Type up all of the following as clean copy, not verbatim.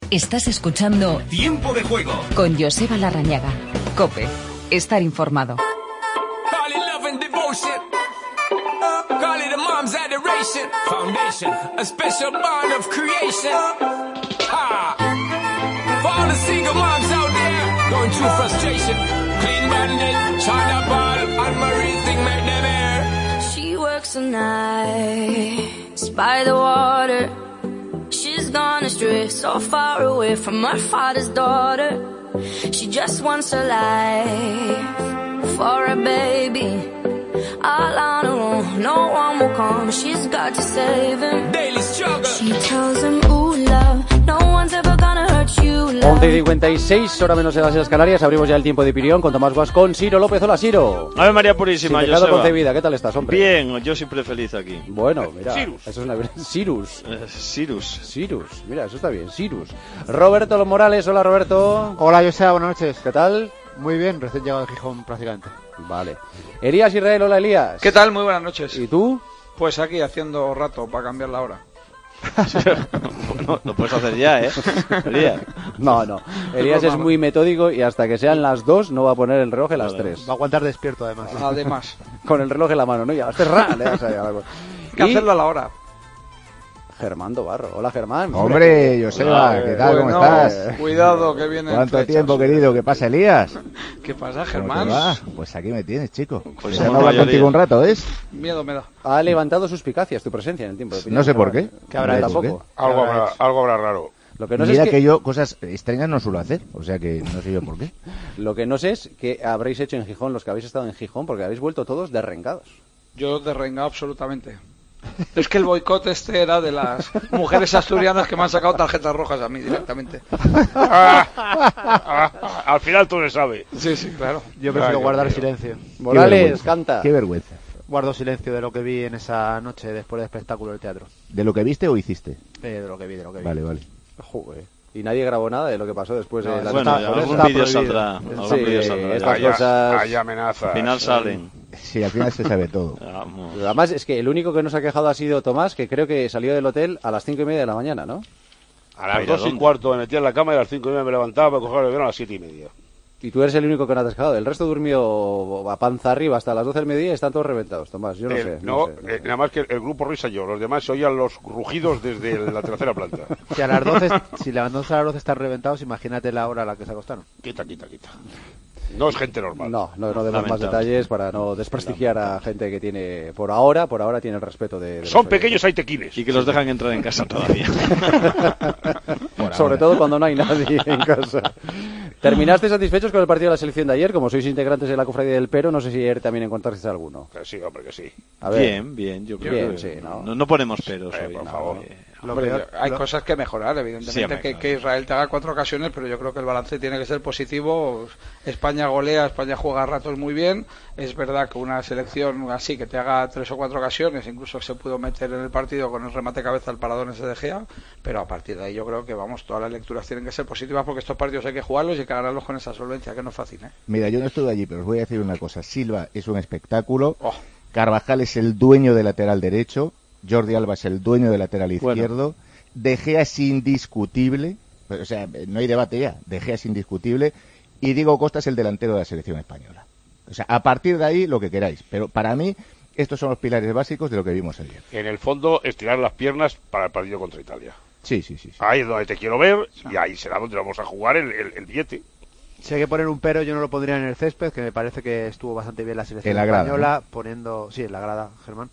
Estás escuchando Tiempo de Juego con Joseba Larrañaga. COPE. Estar informado. Call it love and devotion. Call it a mom's adoration. Foundation, a special bond of creation. Ha! For all the single moms out there going through frustration. Clean bandit, China ball, and Marie thing make them air. She works the nights by the water. She's gone astray, so far away from her father's daughter. She just wants a life for a baby. All on her own, no one will come. She's got to save him. Daily struggle. She tells him, ooh, love, no one's ever gonna hurt you, love. 11:56, hora menos en las Islas Canarias. Abrimos ya el tiempo de Pirión con Tomás Guascón, Ciro López. Hola, Ciro. Ave María Purísima, Sin pecado concebida, ¿qué tal estás, hombre? Bien, yo siempre feliz aquí. Bueno, mira, Cyrus. eso es una... Cyrus. Cyrus, mira, eso está bien, Cyrus. Roberto Los Morales, hola, Roberto. Hola, Joseba, buenas noches. ¿Qué tal? Muy bien, recién llegado de Gijón prácticamente. Vale. Elías Israel, hola, Elías. ¿Qué tal? Muy buenas noches. ¿Y tú? Pues aquí haciendo rato para cambiar la hora. No, lo puedes hacer ya, Elías. No. Elías es muy metódico y hasta que sean las 2 no va a poner el reloj en las 3. Va a aguantar despierto, además. Además. Con el reloj en la mano, ¿no? Ya, le das ahí algo. Hay que hacerlo a la hora. Germán Dobarro. Hola, Germán. Hombre, Joseba, ¿qué tal? ¿Cómo estás? Cuidado, que viene. ¿Cuánto tiempo, querido? ¿Qué pasa, Elías? ¿Qué pasa, Germán? Pues aquí me tienes, chico. Pues Ya no hablar contigo un rato, ¿ves? Miedo me da. Ha levantado suspicacias tu presencia en el tiempo de Pirión. No sé por qué. ¿Qué habrá hecho? Tampoco. Algo habrá raro. Lo que no sé Mira es que yo cosas extrañas no suelo hacer, o sea que no sé yo por qué. Lo que no sé es qué habréis hecho en Gijón, los que habéis estado en Gijón, porque habéis vuelto todos derrengados. Yo derrengado absolutamente. Es que el boicot este era de las mujeres asturianas que me han sacado tarjetas rojas a mí directamente. Al final todo se sabe. Sí, claro. Yo prefiero guardar silencio. Morales, canta. Qué vergüenza. Guardo silencio de lo que vi en esa noche después del espectáculo del teatro. ¿De lo que viste o hiciste? De lo que vi. Vale. Joder. Y nadie grabó nada de lo que pasó después de la Bueno, algún vídeo saldrá. Estas cosas... Hay amenazas. Al final salen. Sí, al final se sabe todo. Vamos. Además, es que el único que nos ha quejado ha sido Tomás, que creo que salió del hotel a las 5:30 de la mañana, ¿no? A las 2:15 me metía en la cama y a las 5:30 me levantaba para coger el avión a las 7:30. Y tú eres el único que no te has quejado. El resto durmió a panza arriba hasta las 12 del mediodía y están todos reventados, Tomás. Yo no sé. Nada más que el grupo Risa y yo. Los demás se oían los rugidos desde la tercera planta. Si a las 12, si levantándose a las 12 están reventados, imagínate la hora a la que se acostaron. Quita. No es gente normal. No demos más detalles para no desprestigiar a gente que tiene, por ahora tiene el respeto de Son pequeños hay tequiles. Y que los dejan entrar en casa todavía. Sobre todo cuando no hay nadie en casa. ¿Terminaste satisfechos con el partido de la selección de ayer? Como sois integrantes de la cofradía del Pero, no sé si ayer también encontrasteis alguno. Que sí, hombre, que sí. A ver. Bien, yo creo que sí, no ponemos peros hoy. Por favor. Hay cosas que mejorar, evidentemente, sí, que Israel te haga 4 ocasiones, pero yo creo que el balance tiene que ser positivo. España golea, España juega a ratos muy bien. Es verdad que una selección así que te haga 3 o 4 ocasiones, incluso se pudo meter en el partido con el remate cabeza al paradón ese de Gea, pero a partir de ahí yo creo que todas las lecturas tienen que ser positivas porque estos partidos hay que jugarlos y hay que ganarlos con esa solvencia, que no es fácil, ¿eh? Mira, yo no estuve allí, pero os voy a decir una cosa. Silva es un espectáculo. Carvajal es el dueño del lateral derecho. Jordi Alba es el dueño del lateral izquierdo. De Gea es indiscutible. O sea, no hay debate ya. De Gea es indiscutible. Y Diego Costa es el delantero de la selección española. O sea, a partir de ahí lo que queráis. Pero para mí, estos son los pilares básicos de lo que vimos ayer. En el fondo, estirar las piernas para el partido contra Italia. Sí. Ahí es donde te quiero ver y ahí será donde vamos a jugar el billete. Si hay que poner un pero, yo no lo pondría en el césped, que me parece que estuvo bastante bien la selección española, grada, ¿no? Poniendo, sí, en la grada, Germán,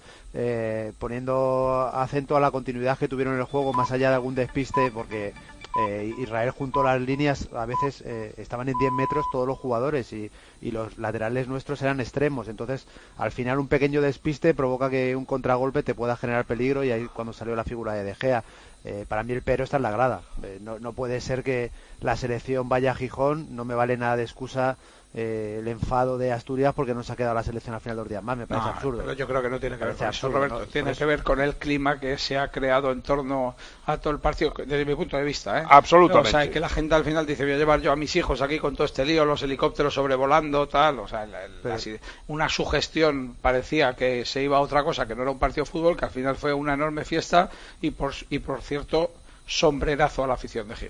poniendo acento a la continuidad que tuvieron en el juego, más allá de algún despiste, porque Israel junto a las líneas a veces estaban en 10 metros todos los jugadores y los laterales nuestros eran extremos, entonces al final un pequeño despiste provoca que un contragolpe te pueda generar peligro y ahí cuando salió la figura de Gea. Para mí el pero está en la grada. No puede ser que la selección vaya a Gijón, no me vale nada de excusa el enfado de Asturias porque no se ha quedado la selección al final 2 días más, me parece absurdo. Pero yo creo que no tiene que ver con eso, absurdo, Roberto, ¿no? tiene que ver con el clima que se ha creado en torno a todo el partido, desde mi punto de vista, ¿eh? Absolutamente. O sea, que la gente al final dice, voy a llevar yo a mis hijos aquí con todo este lío, los helicópteros sobrevolando, tal, o sea, una sugestión parecía que se iba a otra cosa, que no era un partido de fútbol, que al final fue una enorme fiesta y por cierto, sombrerazo a la afición de Gijón.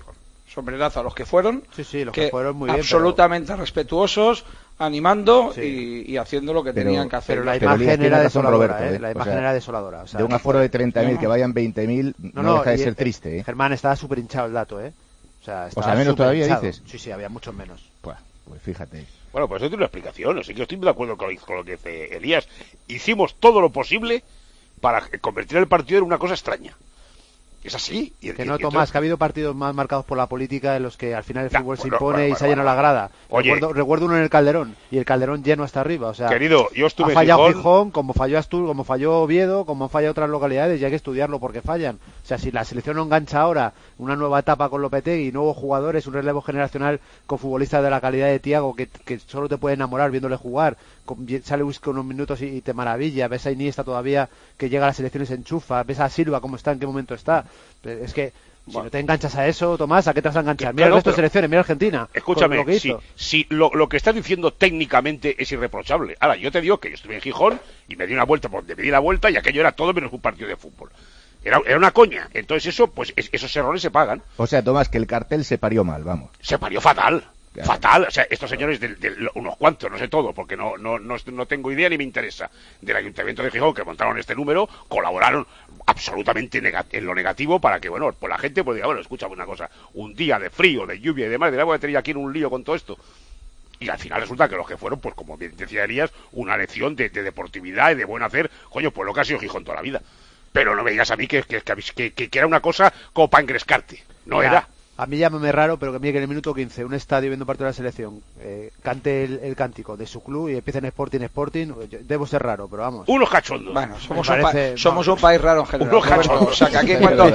sombrerazo a los que fueron, Sí, los que fueron muy bien, absolutamente respetuosos, animando y haciendo lo que tenían que hacer. Pero la imagen era desoladora, La imagen era desoladora. O sea, de un aforo de 30.000 que vayan 20.000 no deja de ser triste, ¿eh? Germán, estaba súper hinchado el dato, ¿eh? O sea menos todavía hinchado. dices. Sí, había muchos menos. Pues fíjate. Bueno, pues eso tiene una explicación. Así que estoy de acuerdo con lo que dice Elías. Hicimos todo lo posible para convertir el partido en una cosa extraña. Es así. Que no, Tomás, que ha habido partidos más marcados por la política en los que al final el fútbol se impone y se ha llenado la grada. Recuerdo uno en el Calderón, y el Calderón lleno hasta arriba. O sea, querido, yo estuve ha fallado Gijón, como falló Astur, como falló Oviedo, como han fallado otras localidades, y hay que estudiarlo porque fallan. O sea, si la selección no engancha ahora una nueva etapa con Lopetegui, nuevos jugadores, un relevo generacional con futbolistas de la calidad de Thiago, que solo te puede enamorar viéndole jugar, sale Whisky unos minutos y te maravilla, ves a Iniesta todavía que llega a la selección y se enchufa, ves a Silva cómo está, en qué momento está. Es que si no te enganchas a eso, Tomás, ¿a qué te vas a enganchar? Mira el resto de selecciones, mira Argentina. Escúchame, si lo que estás diciendo técnicamente es irreprochable. Ahora, yo te digo que yo estuve en Gijón y me di una vuelta por donde me di la vuelta y aquello era todo menos un partido de fútbol. Era una coña. Entonces esos errores se pagan. O sea, Tomás, que el cartel se parió mal, vamos. Se parió fatal. Claro. Fatal. O sea, estos señores unos cuantos, no sé todo, porque no tengo idea ni me interesa, del Ayuntamiento de Gijón, que montaron este número, colaboraron absolutamente en lo negativo para que, bueno, pues la gente pues diga, bueno, escúchame una cosa, un día de frío, de lluvia y demás, de voy a tener aquí en un lío con todo esto. Y al final resulta que los que fueron, pues como bien decía Elías, una lección de deportividad y de buen hacer, coño, pues lo que ha sido Gijón toda la vida. Pero no me digas a mí que era una cosa como para engrescarte. No era. A mí llámame raro, pero que mire que en el minuto 15 un estadio viendo partido de la selección cante el cántico de su club y empiece en Sporting, debo ser raro, pero vamos. Unos cachondos. Bueno, somos un país raro en general. Unos cachondos. O sea, que aquí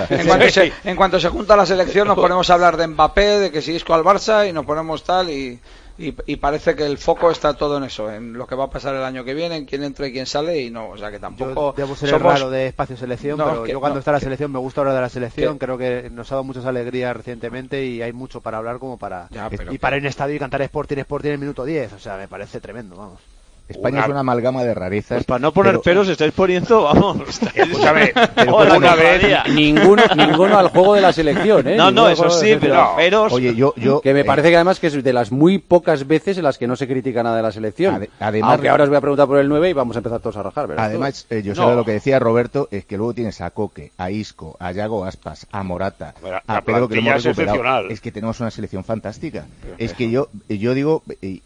en cuanto se junta la selección nos ponemos a hablar de Mbappé, de que si Isco al Barça y nos ponemos tal y parece que el foco está todo en eso, en lo que va a pasar el año que viene, en quién entra y quién sale, y no, o sea que tampoco... Yo debo ser el raro de espacio selección, pero yo cuando está la selección me gusta hablar de la selección, creo que nos ha dado muchas alegrías recientemente y hay mucho para hablar como para... para ir a un estadio y cantar Sporting en el minuto 10, o sea, me parece tremendo, vamos. España es una amalgama de rarezas. Pues para no poner peros estáis poniendo, vamos. Escúchame, una vez ninguno al juego de la selección, ¿eh? No, eso sí, pero peros. Oye, yo que me parece que además que es de las muy pocas veces en las que no se critica nada de la selección. Además, aunque ahora os voy a preguntar por el 9 y vamos a empezar todos a rajar, ¿verdad? Además, yo sé lo que decía Roberto, es que luego tienes a Coque, a Isco, a Yago Aspas, a Morata, a Pedro, que lo hemos recuperado. Es que tenemos una selección fantástica. Es que yo digo,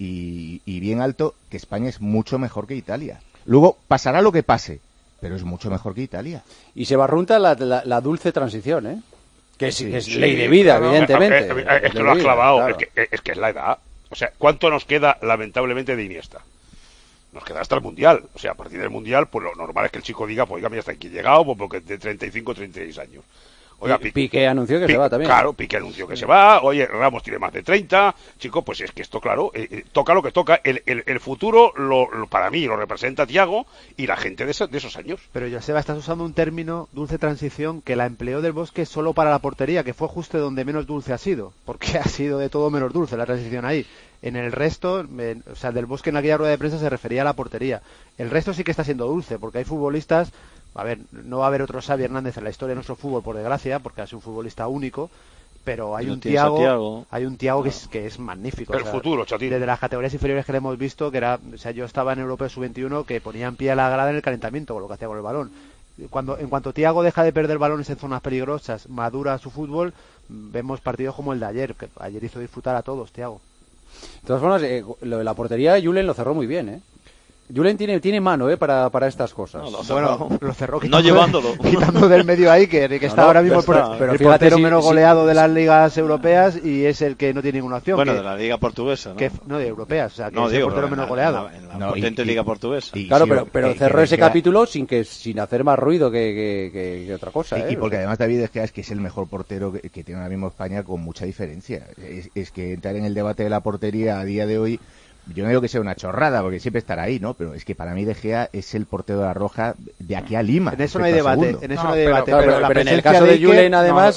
y bien alto, que España es mucho mejor que Italia. Luego pasará lo que pase, pero es mucho mejor que Italia. Y se barrunta la dulce transición, ¿eh? Que es ley de vida, evidentemente. Es que lo has clavado, claro. es que es la edad. O sea, ¿cuánto nos queda, lamentablemente, de Iniesta? Nos queda hasta el Mundial. O sea, a partir del Mundial, pues lo normal es que el chico diga, pues ya está aquí llegado, pues porque de 35 36 años. Oiga, Piqué anunció que se va también. Claro, Piqué anunció que se va. Oye, Ramos tiene más de 30. Chico, pues es que esto, claro, toca lo que toca. El futuro, para mí, lo representa Thiago y la gente de esos años. Pero, Joseba, estás usando un término, dulce transición, que la empleó Del Bosque solo para la portería, que fue justo donde menos dulce ha sido. Porque ha sido de todo menos dulce la transición ahí. En el resto, o sea, Del Bosque en aquella rueda de prensa se refería a la portería. El resto sí que está siendo dulce, porque hay futbolistas... A ver, no va a haber otro Xavi Hernández en la historia de nuestro fútbol, por desgracia, porque ha sido un futbolista único, pero hay un Thiago que es magnífico. El futuro, chatín. Desde las categorías inferiores que le hemos visto, que era, o sea, yo estaba en Europeo Sub-21 que ponía en pie a la grada en el calentamiento, con lo que hacía con el balón. En cuanto Thiago deja de perder balones en zonas peligrosas, madura su fútbol, vemos partidos como el de ayer, que ayer hizo disfrutar a todos, Thiago. De todas formas, lo de la portería, Julen lo cerró muy bien, ¿eh? Julen tiene mano para estas cosas. Lo cerró quitando del medio ahí, que está ahora mismo el portero menos goleado de las ligas europeas y es el que no tiene ninguna opción. Bueno, de la liga portuguesa, ¿no? No, de europeas, o sea, que es el portero menos goleado. En la potente liga portuguesa. Claro, pero cerró ese capítulo sin hacer más ruido que otra cosa. Y porque además David es que es el mejor portero que tiene ahora mismo España con mucha diferencia. Es que entrar en el debate de la portería a día de hoy... yo no digo que sea una chorrada, porque siempre estará ahí, ¿no? Pero es que para mí De Gea es el portero de la Roja de aquí a Lima. En eso no hay debate, pero en el caso de Julen,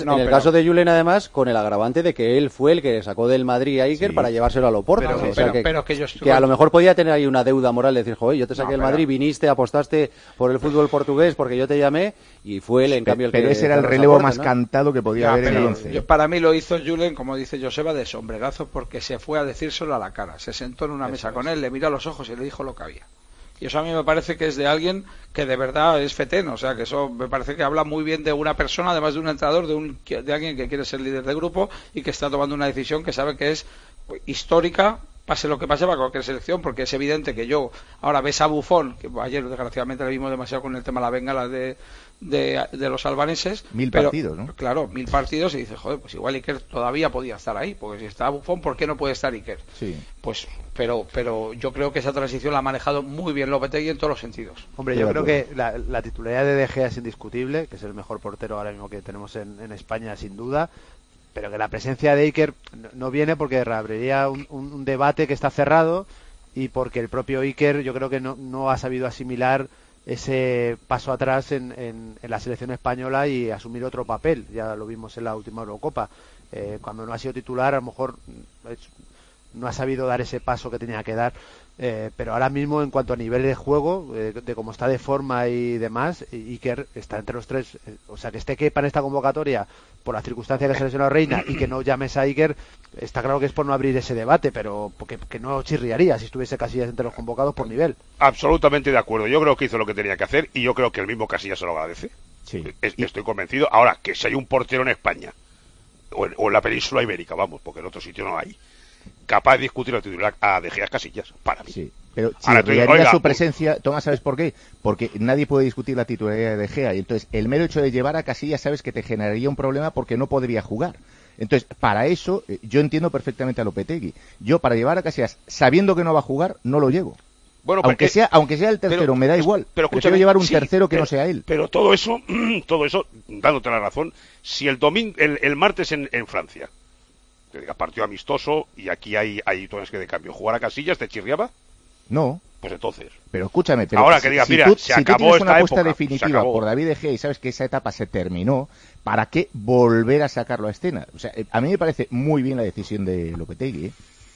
además, con el agravante de que él fue el que sacó del Madrid a Iker para llevárselo al Oporto. Que a lo mejor podía tener ahí una deuda moral de decir, joder, yo te saqué del Madrid, viniste, apostaste por el fútbol portugués porque yo te llamé, y fue él, en cambio, el que... Pero ese era el relevo más cantado que podía haber en el 11. Para mí lo hizo Julen, como dice Joseba, de sombrerazo, porque se fue a decírselo a la cara. Se sentó en una mesa con él, le miró a los ojos y le dijo lo que había. Y eso a mí me parece que es de alguien que de verdad es fetén, o sea, que eso me parece que habla muy bien de una persona, además de un entrenador, de alguien que quiere ser líder de grupo y que está tomando una decisión que sabe que es histórica, pase lo que pase para cualquier selección, porque es evidente que ahora ves a Buffon, que ayer desgraciadamente le vimos demasiado con el tema de la bengala de los albaneses. 1000 partidos, ¿no? Claro, 1000 partidos, y dices, joder, pues igual Iker todavía podía estar ahí, porque si está Buffon, ¿por qué no puede estar Iker? Sí. Pues, pero yo creo que esa transición la ha manejado muy bien Lopetegui en todos los sentidos. Hombre, yo creo que la titularidad de De Gea es indiscutible, que es el mejor portero ahora mismo que tenemos en España, sin duda, pero que la presencia de Iker no viene porque reabriría un debate que está cerrado, y porque el propio Iker yo creo que no ha sabido asimilar ese paso atrás en la selección española y asumir otro papel. Ya lo vimos en la última Eurocopa, cuando no ha sido titular, a lo mejor no ha sabido dar ese paso que tenía que dar, pero ahora mismo, en cuanto a nivel de juego, de cómo está de forma y demás, Iker está entre los tres. O sea, que esté Kepa en esta convocatoria por la circunstancia que se lesionó Reina y que no llames a Iker, está claro que es por no abrir ese debate, pero porque que no chirriaría si estuviese Casillas entre los convocados por nivel. Absolutamente de acuerdo. Yo creo que hizo lo que tenía que hacer, y yo creo que el mismo Casillas se lo agradece. Sí. Estoy convencido. Ahora, que si hay un portero en España o en la península ibérica, vamos, porque en otro sitio no hay, capaz de discutir la titular a De Gea Casillas, para mí. Sí, pero chirriaría su presencia, Tomás, ¿sabes por qué? Porque nadie puede discutir la titularidad de De Gea, y entonces el mero hecho de llevar a Casillas, sabes que te generaría un problema porque no podría jugar. Entonces, para eso, yo entiendo perfectamente a Lopetegui. Yo, para llevar a Casillas, sabiendo que no va a jugar, no lo llevo. Bueno, aunque sea el tercero, me da igual. Pero prefiero llevar un tercero que no sea él. Pero todo eso, dándote la razón, si el martes en Francia, te diga partido amistoso y aquí hay tones que de cambio, ¿jugar a Casillas te chirriaba? No. Pues entonces. Pero escúchame, ahora que digas, mira, se acabó esta época. Si tú tienes una apuesta definitiva por David De Gea y sabes que esa etapa se terminó, ¿para qué volver a sacarlo a escena? O sea, a mí me parece muy bien la decisión de Lopetegui, ¿eh?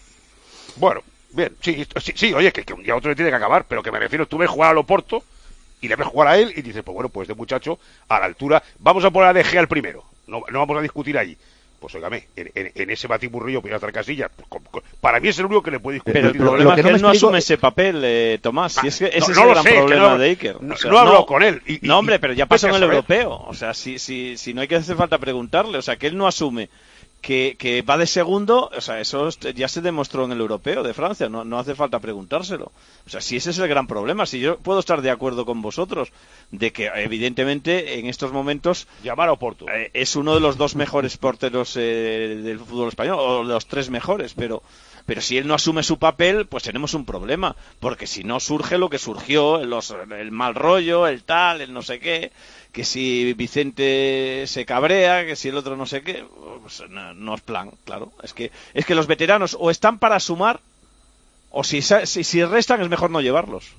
Bueno, bien, sí, oye, que un día otro le tiene que acabar, pero que me refiero, tú ves jugar al Oporto y le ves jugar a él y dices, pues bueno, pues de muchacho, a la altura, vamos a poner a De Gea el primero, no vamos a discutir ahí. Pues óigame, en ese batiburrillo voy a estar Casillas. Para mí es el único que le puede discutir. Pero el problema es que él no asume ese papel, Tomás. Y es que ese es el gran problema de Iker. O sea, no hablo con él. No, hombre, pero ya pasó en el europeo. O sea, si no hay que hacer falta preguntarle. O sea, que él no asume que va de segundo. O sea, eso ya se demostró en el europeo de Francia. No hace falta preguntárselo. O sea, si ese es el gran problema. Si yo puedo estar de acuerdo con vosotros de que evidentemente en estos momentos llamar a Oporto es uno de los dos mejores porteros del fútbol español, o de los tres mejores, pero si él no asume su papel, pues tenemos un problema, porque si no surge lo que surgió, el mal rollo, el tal, el no sé qué, que si Vicente se cabrea, que si el otro no sé qué, pues no es plan, claro. Es que los veteranos o están para sumar, o si restan es mejor no llevarlos.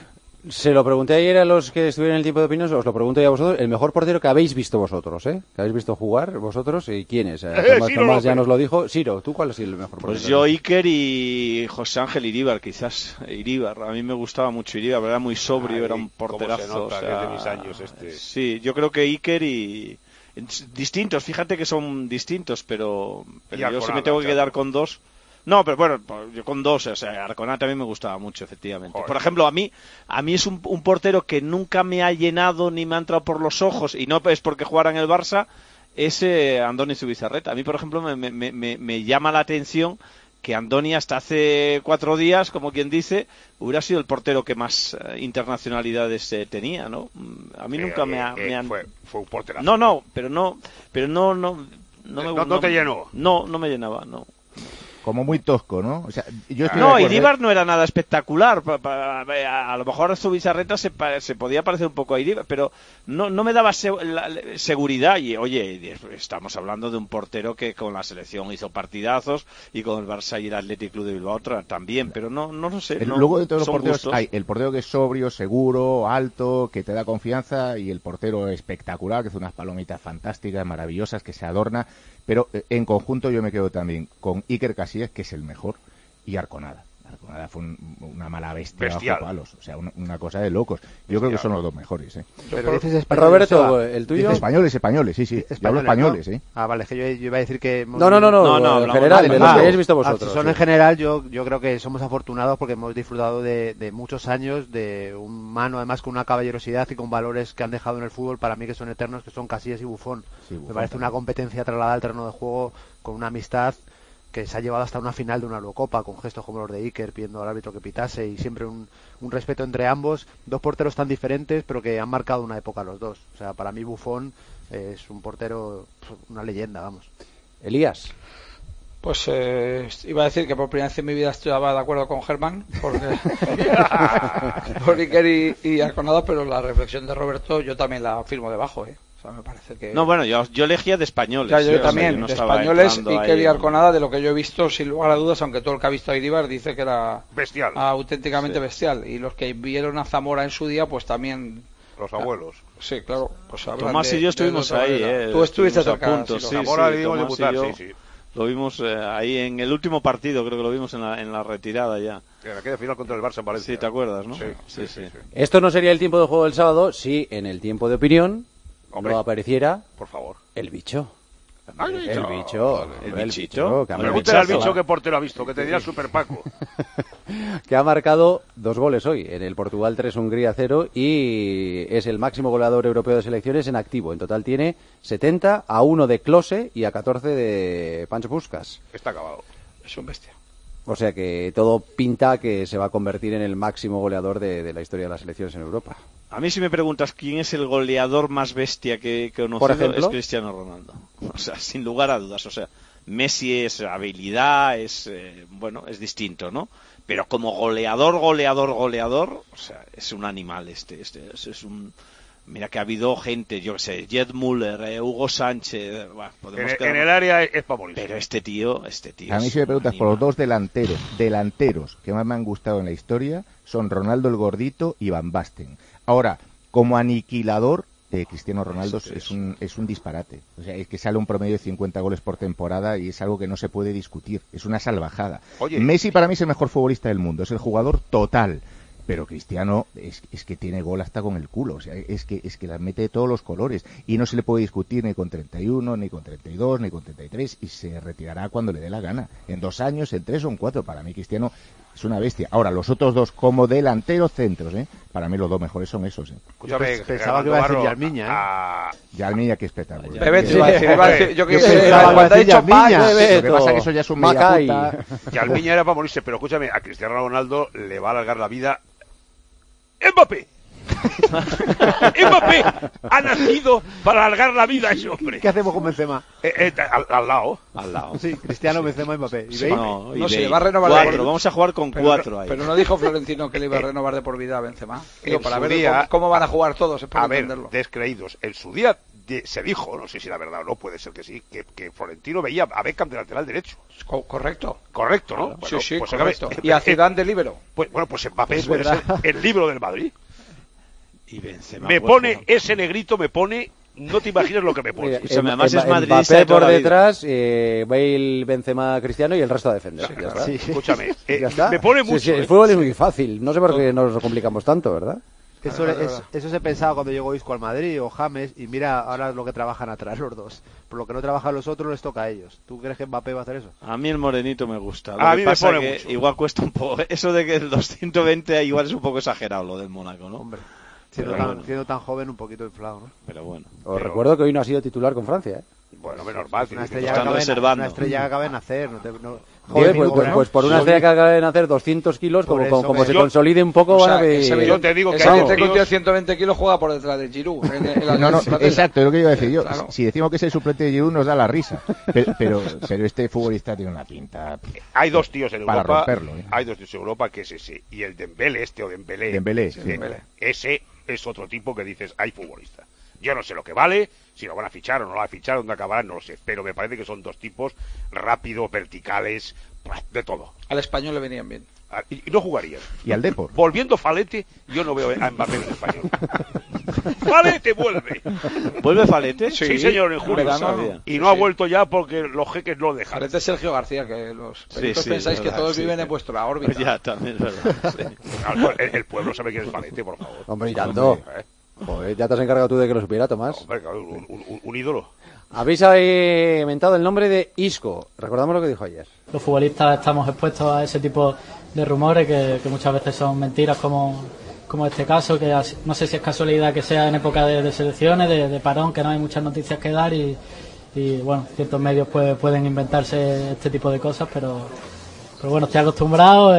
Se lo pregunté ayer a los que estuvieron en el tiempo de opinión, os lo pregunto ya a vosotros, el mejor portero que habéis visto vosotros, que habéis visto jugar vosotros, y quién es. Tomás ya nos lo dijo. Ciro, ¿tú cuál es el mejor portero? Pues yo, Iker y José Ángel Iríbar, quizás. Iríbar, a mí me gustaba mucho Iríbar, era muy sobrio, era un porterazo. Se nota, que es de mis años Sí, yo creo que Iker y... distintos, fíjate que son distintos, pero yo sí me tengo que quedar con dos. No, pero bueno, yo con dos, o sea, Arconada también me gustaba mucho, efectivamente. Joder. Por ejemplo, a mí es un portero que nunca me ha llenado ni me ha entrado por los ojos, y no es porque jugara en el Barça, es Andoni Zubizarreta. A mí, por ejemplo, me llama la atención que Andoni hasta hace 4 días, como quien dice, hubiera sido el portero que más internacionalidades tenía, ¿no? A mí nunca me han... Fue un porterazo. No, pero no me te llenó. No me llenaba, no. como muy tosco, ¿no? O sea, no, y Díbar no era nada espectacular. A lo mejor Zubizarreta se podía parecer un poco a Díbar, pero no me daba seguridad. Y oye, estamos hablando de un portero que con la selección hizo partidazos y con el Barça y el Athletic Club de Bilbao también, pero no lo sé. Luego de todos los porteros hay el portero que es sobrio, seguro, alto, que te da confianza, y el portero espectacular, que hace unas palomitas fantásticas, maravillosas, que se adorna. Pero en conjunto yo me quedo también con Iker Casillas, que es el mejor, y Arconada. Arconada fue una mala bestia bajo palos, o sea, una cosa de locos. Yo creo que son los dos mejores, Pero dices español, Roberto, ¿el tuyo? Españoles, sí. Hablo españoles, ¿no? Ah, vale, es que yo iba a decir que... No, en general, de los que hayáis visto vosotros. Si son en general, yo creo que somos afortunados porque hemos disfrutado de muchos años, de un mano además con una caballerosidad y con valores que han dejado en el fútbol, para mí que son eternos, que son Casillas y Buffon. Me parece una competencia trasladada al terreno de juego con una amistad que se ha llevado hasta una final de una Eurocopa, con gestos como los de Iker pidiendo al árbitro que pitase, y siempre un respeto entre ambos, dos porteros tan diferentes pero que han marcado una época los dos. O sea, para mí Buffon es un portero, una leyenda, vamos. Elías. Pues iba a decir que por primera vez en mi vida estaba de acuerdo con Germán por Iker y Arconada, pero la reflexión de Roberto yo también la firmo debajo, O sea, me parece que... No, bueno, yo elegía de españoles. Ya, yo también, de españoles, Iker y Arconada, de lo que yo he visto, sin lugar a dudas, aunque todo el que ha visto a Idíbar dice que era bestial, auténticamente bestial. Y los que vieron a Zamora en su día, pues también... Los abuelos. Sí, claro. Pues Tomás y yo estuvimos ahí, Tú estuviste cerca. Sí, Zamora le vimos debutar, sí. Lo vimos ahí en el último partido, creo que lo vimos en la retirada ya. En aquella final contra el Barça en Valencia. Sí, ¿te acuerdas, no? Sí. Esto no sería el tiempo de juego del sábado si en el tiempo de opinión no apareciera, por favor, el bicho. El bicho. Pregúntale al bicho qué portero ha visto, que te dirá Super Paco. Que ha marcado 2 goles hoy, en el Portugal 3, Hungría 0, y es el máximo goleador europeo de selecciones en activo. En total tiene 70, a 1 de Klose y a 14 de Pancho Puskás. Está acabado. Es un bestia. O sea que todo pinta que se va a convertir en el máximo goleador de la historia de las selecciones en Europa. A mí si me preguntas quién es el goleador más bestia que he conocido, ¿por ejemplo? Es Cristiano Ronaldo. O sea, sin lugar a dudas. O sea, Messi es habilidad, es distinto, ¿no? Pero como goleador, o sea, es un animal es un... Mira que ha habido gente, yo que sé, Jet Müller, Hugo Sánchez... Bueno, en el área es favorito. Pero este tío... A mí si me preguntas por los dos delanteros que más me han gustado en la historia, son Ronaldo el Gordito y Van Basten. Ahora, como aniquilador, Cristiano Ronaldo es un disparate. O sea, es que sale un promedio de 50 goles por temporada y es algo que no se puede discutir. Es una salvajada. Oye, Messi para mí es el mejor futbolista del mundo, es el jugador total. Pero Cristiano es que tiene gol hasta con el culo, o sea, es que las mete de todos los colores y no se le puede discutir ni con 31, ni con 32, ni con 33 y se retirará cuando le dé la gana, en 2 años, en 3 o en 4. Para mí Cristiano es una bestia. Ahora, los otros dos como delanteros centros, para mí los dos mejores son esos. Escúchame, pensaba que iba a decir Yarmiña, Yarmiña, qué espectáculo. Yo pensaba que Yarmiña. Lo que pasa es que eso ya es un media puta. Yarmiña era para morirse, pero escúchame, a Cristiano Ronaldo le va a alargar la vida Mbappé. Mbappé ha nacido para alargar la vida a ese hombre. ¿Qué hacemos con Benzema? Al lado. Sí, Cristiano, Benzema y Mbappé. ¿Y no se le va a renovar 4, vamos a jugar con 4 ahí. Pero no dijo Florentino que le iba a renovar de por vida a Benzema. Digo, para ver cómo van a jugar todos. A ver, descreídos. En su día se dijo, no sé si la verdad o no, puede ser que sí, que Florentino veía a Beckham de lateral derecho. Correcto, ¿no? Bueno, sí, pues correcto. Y a Zidane de líbero. Pues Mbappé puede ser el líbero del Madrid. Y Benzema, ese negrito me pone, no te imaginas lo que me pone. Además es madridista Mbappé por detrás, Bale, Benzema, Cristiano y el resto a defender. Ya está. Sí. Escúchame, ¿Ya está? me pone mucho. Sí, el fútbol es muy fácil, no sé por qué nos complicamos tanto, ¿verdad? Eso se pensaba cuando llegó Isco al Madrid o James, y mira ahora lo que trabajan atrás los dos. Por lo que no trabajan los otros les toca a ellos. ¿Tú crees que Mbappé va a hacer eso? A mí el morenito me gusta. A mí me pone mucho. Igual cuesta un poco. Eso de que el 220 igual es un poco exagerado lo del Mónaco, ¿no? Hombre, siendo tan joven, un poquito inflado, ¿no? Pero bueno. Os recuerdo que hoy no ha sido titular con Francia, Bueno, menos mal. Una estrella que acaba de nacer. Joder, pues por una estrella que acaba de nacer 200 kilos, como se consolide un poco, van a ver... Yo te digo que hay un tío de 120 kilos juega por detrás de Giroud. No, exacto, es lo que iba a decir yo. Claro. Si decimos que es el suplente de Giroud nos da la risa. Pero este futbolista tiene una pinta... Hay dos tíos en Europa. Para romperlo, Hay dos tíos en Europa que es ese. Y el Dembélé, Dembélé, sí. Ese es otro tipo que dices, hay futbolista. Yo no sé lo que vale, si lo van a fichar o no lo van a fichar, dónde acabarán, no lo sé. Pero me parece que son dos tipos rápidos, verticales, de todo. Al español le venían bien. Y no jugarían. ¿Y al Depor? Volviendo Falete, yo no veo a Mbappé en el español. ¡Falete vuelve! ¿Vuelve Falete? Sí, señor, en julio. Y no ha vuelto ya porque los jeques no dejan. Falete es Sergio García, que los pensáis que todos viven en vuestra órbita. Pues ya, también es verdad. Sí. El pueblo sabe quién es Falete, por favor. Hombre, mirando. Joder, ya te has encargado tú de que lo supiera, Tomás. Hombre, un ídolo. Habéis inventado el nombre de Isco. Recordamos lo que dijo ayer. Los futbolistas estamos expuestos a ese tipo de rumores que muchas veces son mentiras, como este caso, que no sé si es casualidad que sea en época de selecciones, de parón, que no hay muchas noticias que dar y bueno, ciertos medios pueden inventarse este tipo de cosas, pero bueno, estoy acostumbrado,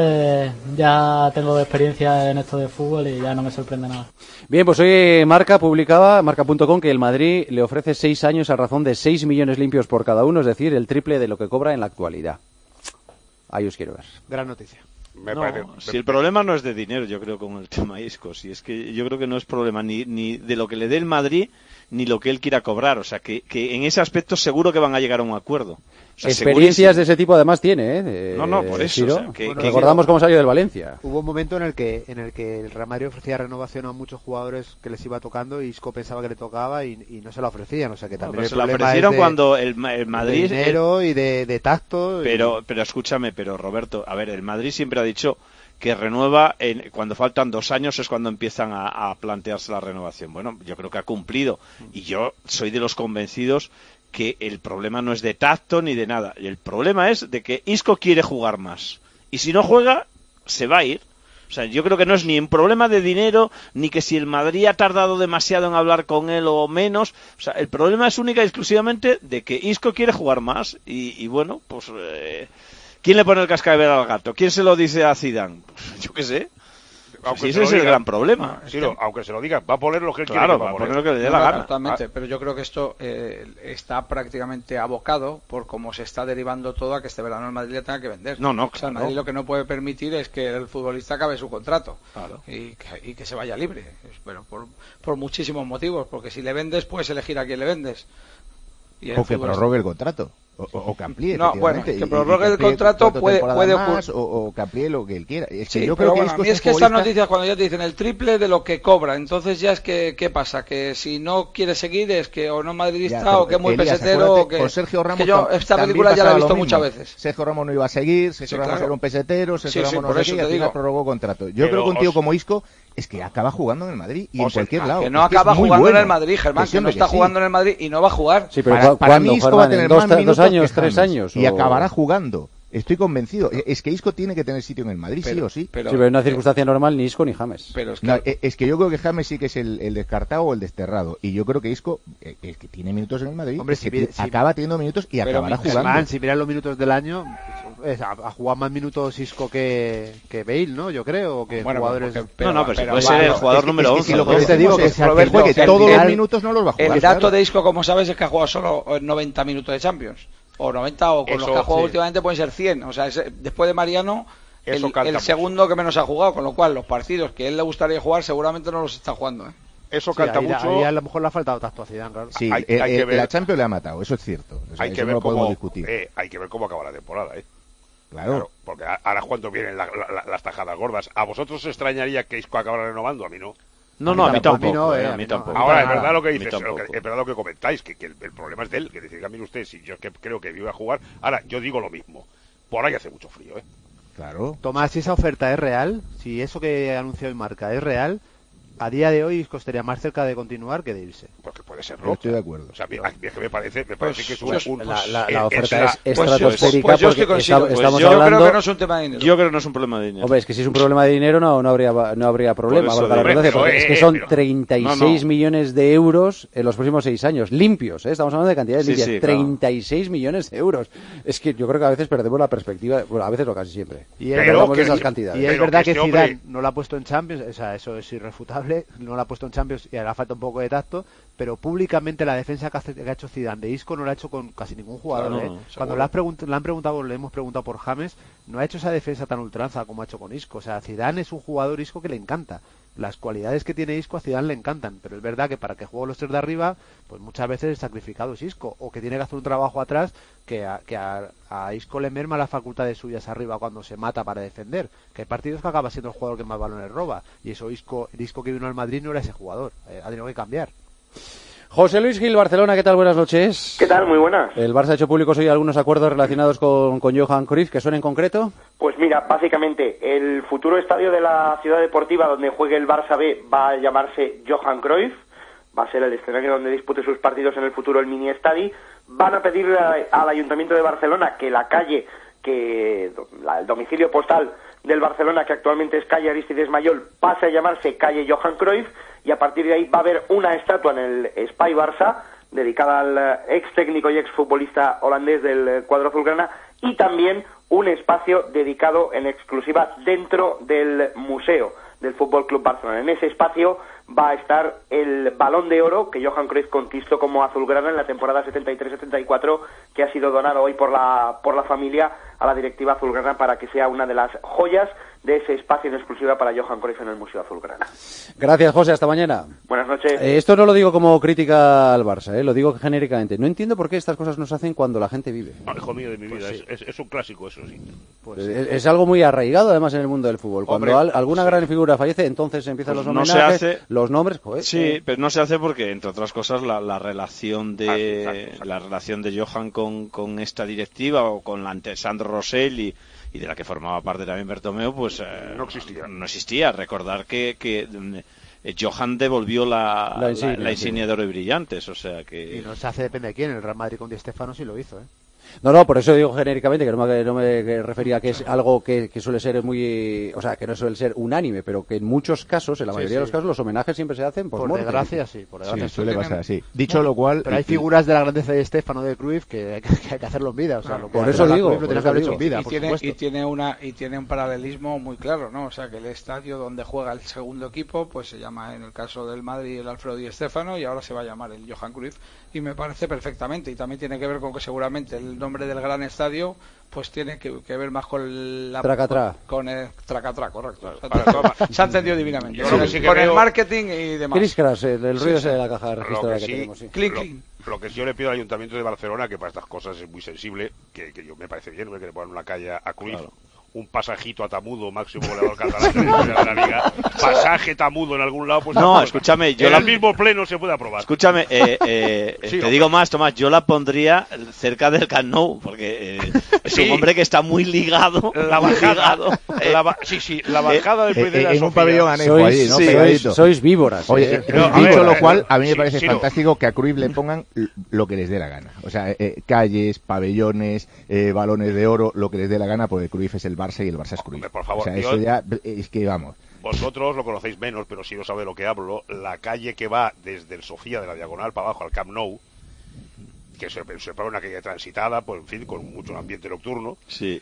ya tengo experiencia en esto de fútbol y ya no me sorprende nada. Bien, pues hoy Marca.com, que el Madrid le ofrece 6 años a razón de 6 millones limpios por cada uno, es decir, el triple de lo que cobra en la actualidad. Ahí os quiero ver. Gran noticia. Si el problema no es de dinero, yo creo, con el tema Isco, si es que yo creo que no es problema ni de lo que le dé el Madrid ni lo que él quiera cobrar, o sea que en ese aspecto seguro que van a llegar a un acuerdo. O sea, experiencias de ese tipo además tiene, por eso. O sea, recordamos cómo salió del Valencia. Hubo un momento en el que el Real Madrid ofrecía renovación a muchos jugadores que les iba tocando y Isco pensaba que le tocaba y no se la ofrecían, o sea que también se la ofrecieron cuando el Madrid de dinero y de tacto. Pero escúchame, Roberto, a ver, el Madrid siempre ha dicho que renueva cuando faltan 2 años es cuando empiezan a plantearse la renovación. Bueno, yo creo que ha cumplido y yo soy de los convencidos que el problema no es de tacto ni de nada. El problema es de que Isco quiere jugar más y si no juega se va a ir. O sea, yo creo que no es ni un problema de dinero ni que si el Madrid ha tardado demasiado en hablar con él o menos. O sea, el problema es única y exclusivamente de que Isco quiere jugar más y bueno, pues ¿quién le pone el cascabel al gato? ¿Quién se lo dice a Zidane? Pues, yo qué sé. Si ese es el gran problema. Sí, aunque se lo diga, va a poner lo que él quiere. Claro, va a poner lo que le dé la gana. Totalmente, pero yo creo que esto está prácticamente abocado por cómo se está derivando todo a que este verano el Madrid le tenga que vender. No, o sea, el Madrid lo que no puede permitir es que el futbolista acabe su contrato y que se vaya libre. Bueno, por muchísimos motivos, porque si le vendes puedes elegir a quién le vendes. O que prorrogue el contrato. O que amplíe. No, bueno, que prorrogue el contrato puede ocurrir. O que amplíe lo que él quiera. Es que sí, yo pero creo bueno, a mí es que estas noticias cuando ya te dicen el triple de lo que cobra, entonces ya es que, ¿qué pasa? Que si no quiere seguir es que o no es madridista o que es muy pesetero o que... Con Sergio Ramos, que yo esta película ya la he visto muchas veces. Sergio Ramos no iba a seguir, Sergio Ramos era un pesetero, Sergio Ramos no seguía y al final prorrogó contrato. Yo creo que un tío como Isco es que acaba jugando en el Madrid y en cualquier lado. Que no acaba jugando en el Madrid, Germán, que no está jugando en el Madrid y no va a jugar. Sí, pero para mí Isco va a tener más minutos 2 años, 3 años. Y acabará jugando. Estoy convencido. Es que Isco tiene que tener sitio en el Madrid, sí o sí. Pero en una circunstancia normal ni Isco ni James. Pero es que yo creo que James sí que es el descartado o el desterrado. Y yo creo que Isco, es que tiene minutos en el Madrid, hombre, acaba teniendo minutos y acabará jugando. Germán, si miras los minutos del año, ha jugado más minutos Isco que Bale, ¿no? Yo creo. Que jugadores... pero puede ser el jugador número 11. Lo que te digo que todos los minutos no los va a jugar. El dato de Isco, como sabes, es que ha jugado solo 90 minutos de Champions. O 90, o con los que ha jugado últimamente pueden ser 100. O sea, después de Mariano, el segundo que menos ha jugado, con lo cual los partidos que él le gustaría jugar seguramente no los está jugando. Eso canta mucho. Ahí a lo mejor le ha faltado tacto a Zidane, claro. Sí, hay que ver, la Champions le ha matado, eso es cierto. O sea, hay que ver cómo discutir. Hay que ver cómo acaba la temporada, Claro, porque ahora cuando vienen las tajadas gordas. ¿A vosotros os extrañaría que Isco acabara renovando? A mí no. No, a mí tampoco. A mí tampoco. Ahora, es verdad lo que dices, es verdad lo que comentáis, que el problema es de él, que decir, también usted, si yo creo que iba a jugar. Ahora, yo digo lo mismo, por ahí hace mucho frío, Claro. Tomás, si esa oferta es real, si eso que ha anunciado el Marca es real, a día de hoy Isco estaría más cerca de continuar que de irse. Porque puede ser, ¿no? Estoy de acuerdo. O sea, me parece que es la oferta es estratosférica. Yo creo que no es un tema de dinero. Yo creo que no es un problema de dinero. Hombre, es que si es un problema de dinero no habría problema. Es que son 36 millones de euros en los próximos 6 años, limpios, estamos hablando de cantidades limpias. Sí, 36 millones de euros. Es que yo creo que a veces perdemos la perspectiva, bueno, a veces no, casi siempre. Y es verdad que Zidane no la ha puesto en Champions, o sea, eso es irrefutable, no la ha puesto en Champions y hará falta un poco de tacto, pero públicamente la defensa que ha hecho Zidane de Isco no la ha hecho con casi ningún jugador. Cuando le hemos preguntado por James, no ha hecho esa defensa tan ultranza como ha hecho con Isco. O sea, Zidane es un jugador Isco que le encanta. Las cualidades que tiene Isco a Zidane le encantan, pero es verdad que para que juegue los tres de arriba, pues muchas veces el sacrificado es Isco, o que tiene que hacer un trabajo atrás que a Isco le merma las facultades suyas arriba cuando se mata para defender, que hay partidos que acaba siendo el jugador que más balones roba, y eso el Isco que vino al Madrid no era ese jugador, ha tenido que cambiar. José Luis Gil, Barcelona, ¿qué tal? Buenas noches. ¿Qué tal? Muy buenas. ¿El Barça ha hecho públicos hoy algunos acuerdos relacionados con Johan Cruyff que son en concreto? Pues mira, básicamente el futuro estadio de la ciudad deportiva donde juegue el Barça B va a llamarse Johan Cruyff, va a ser el escenario donde dispute sus partidos en el futuro el mini estadio. Van a pedirle al Ayuntamiento de Barcelona que la calle, el domicilio postal del Barcelona, que actualmente es calle Aristides Mayol, pase a llamarse calle Johan Cruyff, y a partir de ahí va a haber una estatua en el Espai Barça dedicada al ex técnico y ex futbolista holandés del cuadro azulgrana, y también un espacio dedicado en exclusiva dentro del museo del Fútbol Club Barcelona. En ese espacio va a estar el Balón de Oro que Johan Cruyff conquistó como azulgrana en la temporada 73-74, que ha sido donado hoy por la familia a la directiva azulgrana para que sea una de las joyas de ese espacio en exclusiva para Johan Cruyff en el Museo Azulgrana. Gracias, José, hasta mañana. Buenas noches. Esto no lo digo como crítica al Barça, lo digo genéricamente. No entiendo por qué estas cosas no se hacen cuando la gente vive. No, hijo mío de mi vida, pues sí. es un clásico eso, sí. Pues es algo muy arraigado además en el mundo del fútbol. Cuando alguna gran figura fallece, entonces empiezan los homenajes, los nombres. Sí, pero no se hace porque, entre otras cosas, la relación de Johan con esta directiva o con la ante Sandro Rosell y de la que formaba parte también Bertomeu, pues no existía. Recordar que Johan devolvió la insignia de oro y brillantes, o sea que... Y no se hace depende de quién, el Real Madrid con Di Stéfano sí lo hizo, No, por eso digo genéricamente que no me refería a que es algo que suele ser muy... O sea, que no suele ser unánime, pero que en muchos casos, en la mayoría de los casos, los homenajes siempre se hacen por muerte. Desgracia, sí, por desgracia. Sí, suele pasar así. Dicho lo cual... Pero hay figuras de la grandeza de Stéfano, de Cruyff, que hay que hacerlo en vida. O sea, por eso digo. Y tiene un paralelismo muy claro, ¿no? O sea, que el estadio donde juega el segundo equipo, pues se llama, en el caso del Madrid, el Alfredo Di Stéfano, y ahora se va a llamar el Johan Cruyff. Y me parece perfectamente. Y también tiene que ver con que seguramente el nombre del gran estadio pues tiene que ver más con la Tracatrá. Con el Tracatrá, correcto. Se ha entendido divinamente. Con el marketing y demás. Chris Crash, el ruido de la caja registrada que tenemos. Lo que yo le pido al Ayuntamiento de Barcelona, que para estas cosas es muy sensible, que yo me parece bien, que le pongan una calle a Cruyff. Claro. Un pasajito a Tamudo, máximo goleador catalán de la liga. Pasaje Tamudo en algún lado, pues no, escúchame, en el mismo pleno se puede aprobar. Escúchame, te digo más, Tomás, yo la pondría cerca del Camp Nou, porque es un hombre que está muy ligado. La bajada, la bajada del Puy de la en un pabellón anejo allí, ¿no? Sois víboras. Oye, dicho lo cual, a mí me parece fantástico que a Cruyff le pongan lo que les dé la gana. O sea, calles, pabellones, balones de oro, lo que les dé la gana, porque Cruyff es el Barça y el Barça es Cruyff. Hombre, por favor, o sea, eso ya es que vamos. Vosotros lo conocéis menos, pero si no sabéis lo que hablo, la calle que va desde el Sofía de la Diagonal para abajo al Camp Nou, que se para una calle transitada, pues en fin, con mucho ambiente nocturno. Sí.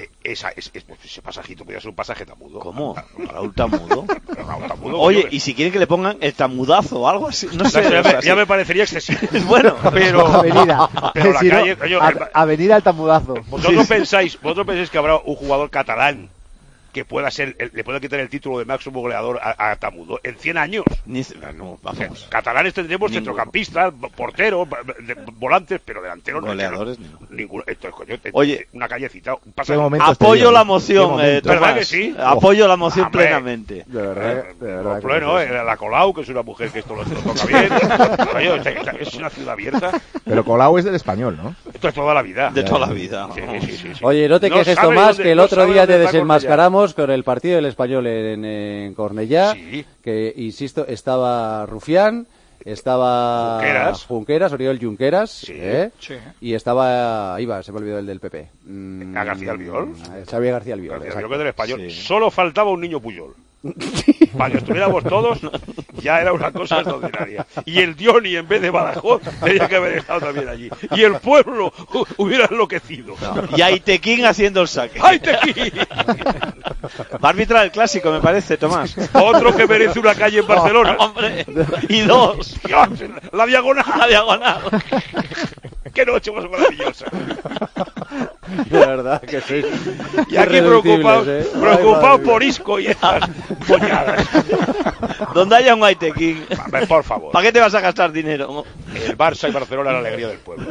Ese pasajito podría ser un pasaje Tamudo. ¿Cómo? ¿Raúl Tamudo? Oye, y si quieren que le pongan el tamudazo o algo así, no sé. Ya me parecería excesivo. Bueno, pero avenida. Pero la calle, avenida al tamudazo. ¿Vosotros pensáis que habrá un jugador catalán que pueda ser, le pueda quitar el título de máximo goleador a Tamudo en 100 años? No, vamos. Catalanes tendremos centrocampistas, porteros, volantes, pero delanteros goleadores ninguno. Entonces, oye, una callecita, un pasaje. Apoyo la moción, ¿verdad que sí? Apoyo la moción plenamente. De verdad. Bueno, la Colau, que es una mujer que esto lo toca bien. Oye, es una ciudad abierta. Pero Colau es del Español, ¿no? esto es toda la vida. De toda la vida. Sí. Oye, no te quejes, Tomás, que el otro día te desenmascaramos con el partido del Español en Cornellá, que, insisto, estaba Rufián, estaba Junqueras, Oriol Junqueras, y estaba, se me olvidó el del PP. ¿A García Albiol? Xavier García Albiol. García Albiol, que del Español. Solo faltaba un niño Puyol. Para que estuviéramos todos, ya era una cosa extraordinaria. Y el Dioni, en vez de Badajoz, tenía que haber estado también allí. Y el pueblo hubiera enloquecido. Y Aitequín haciendo el saque. ¡Aitequín! Va a arbitrar el clásico, me parece, Tomás. Otro que merece una calle en Barcelona. Hombre. Y dos. Dios, la diagonal. La diagonal. ¡Qué noche más maravillosa! De verdad que sí. Y aquí preocupados por Isco y estas polladas. Donde haya un Aitequín. Por favor. ¿Para qué te vas a gastar dinero? El Barça y Barcelona, la alegría del pueblo.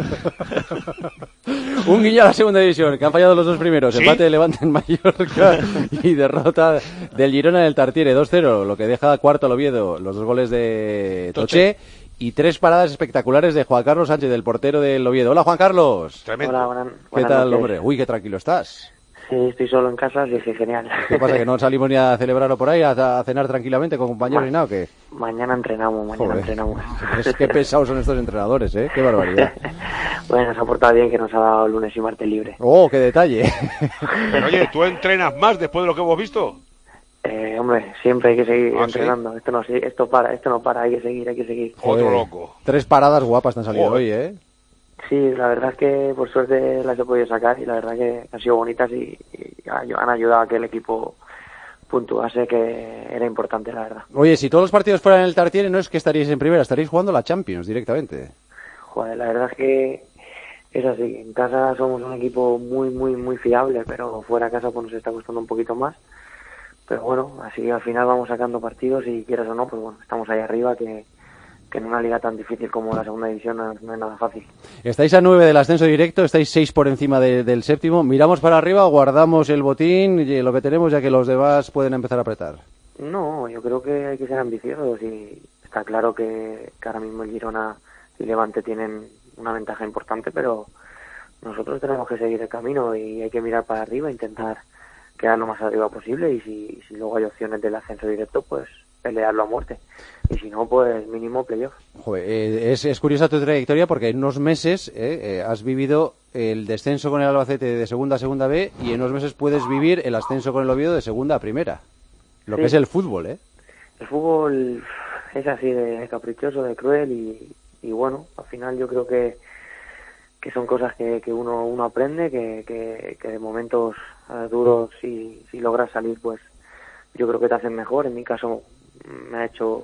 Un guiño a la segunda división, que han fallado los dos primeros. ¿Sí? Empate de Levante en Mallorca y derrota del Girona en el Tartiere 2-0, lo que deja cuarto al Oviedo. Los dos goles de Toché. Y 3 paradas espectaculares de Juan Carlos Sánchez, del portero del Oviedo. Hola, Juan Carlos. Tremendo. Hola, ¿Qué tal, hombre? Uy, qué tranquilo estás. Sí, estoy solo en casa, sí, genial. ¿Qué pasa, que no salimos ni a celebrarlo por ahí, a cenar tranquilamente con compañeros ni nada, o qué? Mañana entrenamos. Qué pesados son estos entrenadores, ¿eh? Qué barbaridad. Bueno, se ha portado bien que nos ha dado lunes y martes libre. ¡Oh, qué detalle! Pero oye, ¿tú entrenas más después de lo que hemos visto? Hombre, siempre hay que seguir entrenando. ¿Sí? Esto no para, hay que seguir. Otro loco. 3 paradas guapas te han salido hoy, ¿eh? Sí, la verdad es que por suerte las he podido sacar y la verdad que han sido bonitas y han ayudado a que el equipo puntuase, que era importante, la verdad. Oye, si todos los partidos fueran en el Tartiere, no es que estaríais en primera, estaríais jugando la Champions directamente. Joder, la verdad es que es así. En casa somos un equipo muy fiable, pero fuera de casa pues nos está costando un poquito más. Pero bueno, así al final vamos sacando partidos y quieras o no, pues bueno, estamos ahí arriba, que en una liga tan difícil como la segunda división no es nada fácil. Estáis a 9 del ascenso directo, estáis 6 por encima del séptimo. ¿Miramos para arriba o guardamos el botín y lo que tenemos, ya que los demás pueden empezar a apretar? No, yo creo que hay que ser ambiciosos y está claro que ahora mismo el Girona y Levante tienen una ventaja importante, pero nosotros tenemos que seguir el camino y hay que mirar para arriba e intentar quedar lo más arriba posible, y si luego hay opciones del ascenso directo, pues pelearlo a muerte, y si no, pues mínimo playoff. Es curiosa tu trayectoria, porque en unos meses has vivido el descenso con el Albacete de segunda a segunda B, y en unos meses puedes vivir el ascenso con el Oviedo de segunda a primera, lo que es el fútbol, ¿eh? El fútbol es así de caprichoso, de cruel, y bueno, al final yo creo que son cosas que uno aprende, que de momentos duros, si logras salir, pues yo creo que te hacen mejor. En mi caso me ha hecho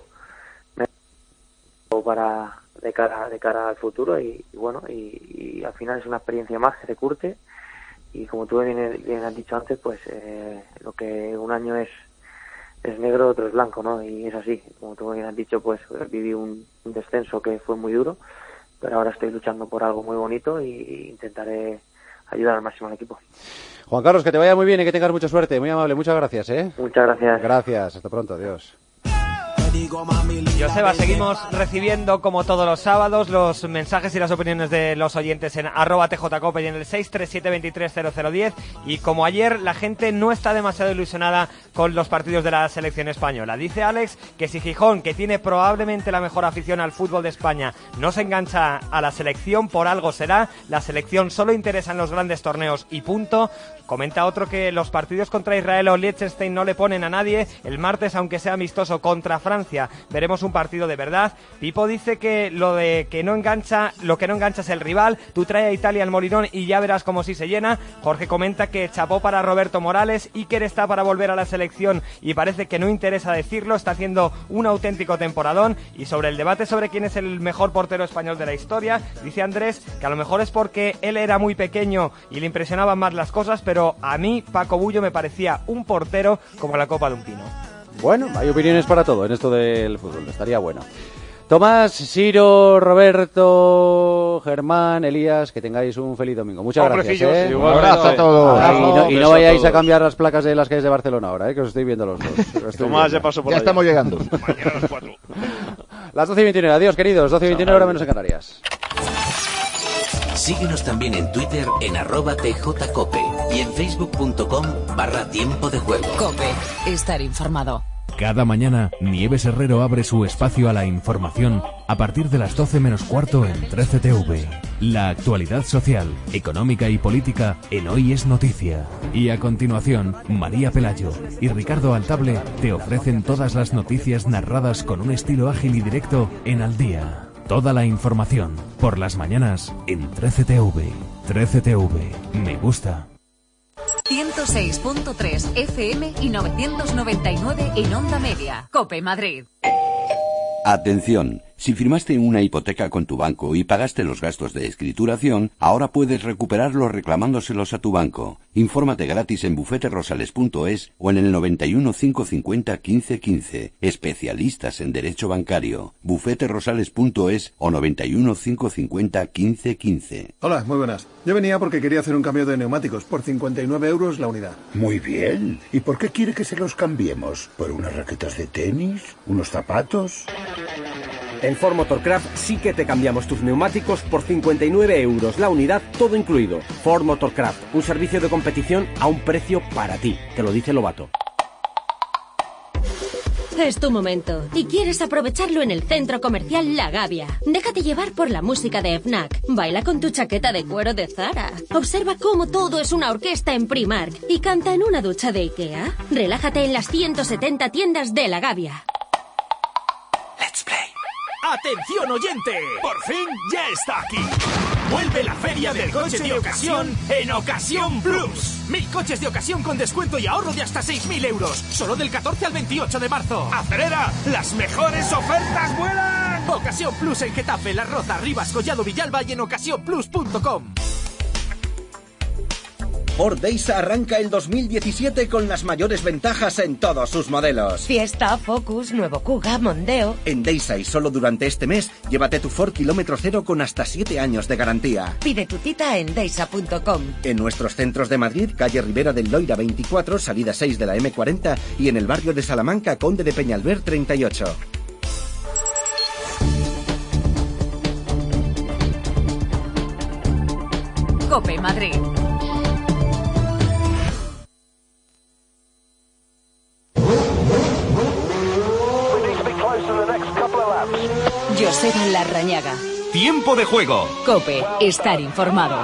para de cara al futuro, y bueno, y al final es una experiencia más que te curte, y como tú bien has dicho antes, pues lo que un año es negro, otro es blanco, ¿no? Y es así, como tú bien has dicho, pues viví un descenso que fue muy duro, pero ahora estoy luchando por algo muy bonito y intentaré ayudar al máximo al equipo. Juan Carlos, que te vaya muy bien y que tengas mucha suerte. Muy amable, muchas gracias, ¿eh? Muchas gracias. Gracias, hasta pronto, adiós. Joseba, seguimos recibiendo como todos los sábados los mensajes y las opiniones de los oyentes en @tjcope y en el 637230010, y como ayer, la gente no está demasiado ilusionada con los partidos de la selección española. Dice Alex que si Gijón, que tiene probablemente la mejor afición al fútbol de España, no se engancha a la selección, por algo será. La selección solo interesa en los grandes torneos y punto. Comenta otro que los partidos contra Israel o Liechtenstein no le ponen a nadie. El martes, aunque sea amistoso contra Francia, veremos un partido de verdad. Pipo dice que lo que no engancha es el rival. Tú trae a Italia al Molinón y ya verás cómo sí se llena. Jorge comenta que chapó para Roberto Morales. Iker está para volver a la selección y parece que no interesa decirlo. Está haciendo un auténtico temporadón. Y sobre el debate sobre quién es el mejor portero español de la historia, dice Andrés que a lo mejor es porque él era muy pequeño y le impresionaban más las cosas, pero a mí Paco Bullo me parecía un portero como la copa de un pino. Bueno, hay opiniones para todo en esto del fútbol, estaría bueno. Tomás, Ciro, Roberto, Germán, Elías, que tengáis un feliz domingo. Muchas gracias. Sí, un abrazo a todos. Y no vayáis a cambiar las placas de las calles de Barcelona ahora, que os estoy viendo los dos. Tomás, ya pasó por ya allá. Estamos llegando. Mañana a las 4. Las 12:29, adiós queridos, 12:29 hora menos en Canarias. Síguenos también en Twitter en @tjcope y en facebook.com/tiempo de juego. COPE. Estar informado. Cada mañana, Nieves Herrero abre su espacio a la información a partir de las 12 menos cuarto en 13TV. La actualidad social, económica y política en Hoy es Noticia. Y a continuación, María Pelayo y Ricardo Altable te ofrecen todas las noticias narradas con un estilo ágil y directo en Al Día. Toda la información, por las mañanas, en 13TV. 13TV. Me gusta. 106.3 FM y 999 en Onda Media. COPE Madrid. Atención, si firmaste una hipoteca con tu banco y pagaste los gastos de escrituración, ahora puedes recuperarlos reclamándoselos a tu banco. Infórmate gratis en bufeterosales.es o en el 91 550 1515. Especialistas en derecho bancario. bufeterosales.es o 91 550 1515. Hola, muy buenas. Yo venía porque quería hacer un cambio de neumáticos por 59 euros la unidad. Muy bien. ¿Y por qué quiere que se los cambiemos? ¿Por unas raquetas de tenis? ¿Unos zapatos? En Ford Motorcraft sí que te cambiamos tus neumáticos por 59 euros la unidad, todo incluido. Ford Motorcraft, un servicio de competición a un precio para ti. Te lo dice Lobato. Es tu momento y quieres aprovecharlo en el centro comercial La Gavia. Déjate llevar por la música de FNAC. Baila con tu chaqueta de cuero de Zara. Observa cómo todo es una orquesta en Primark y canta en una ducha de IKEA. Relájate en las 170 tiendas de La Gavia. Let's play. ¡Atención oyente! ¡Por fin ya está aquí! Vuelve la feria del coche de ocasión en Ocasión Plus. 1000 coches de ocasión con descuento y ahorro de hasta 6.000 euros. Solo del 14 al 28 de marzo. ¡Acelera! ¡Las mejores ofertas vuelan! Ocasión Plus en Getafe, Las Rozas, Rivas, Collado Villalba y en ocasiónplus.com. Ford Deisa arranca el 2017 con las mayores ventajas en todos sus modelos. Fiesta, Focus, nuevo Kuga, Mondeo. En Deisa y solo durante este mes, llévate tu Ford kilómetro cero con hasta 7 años de garantía. Pide tu cita en deisa.com. En nuestros centros de Madrid, calle Ribera del Loira 24, salida 6 de la M40 y en el barrio de Salamanca, Conde de Peñalver 38. COPE Madrid. Joseba Larrañaga. Tiempo de juego. COPE. Estar informado.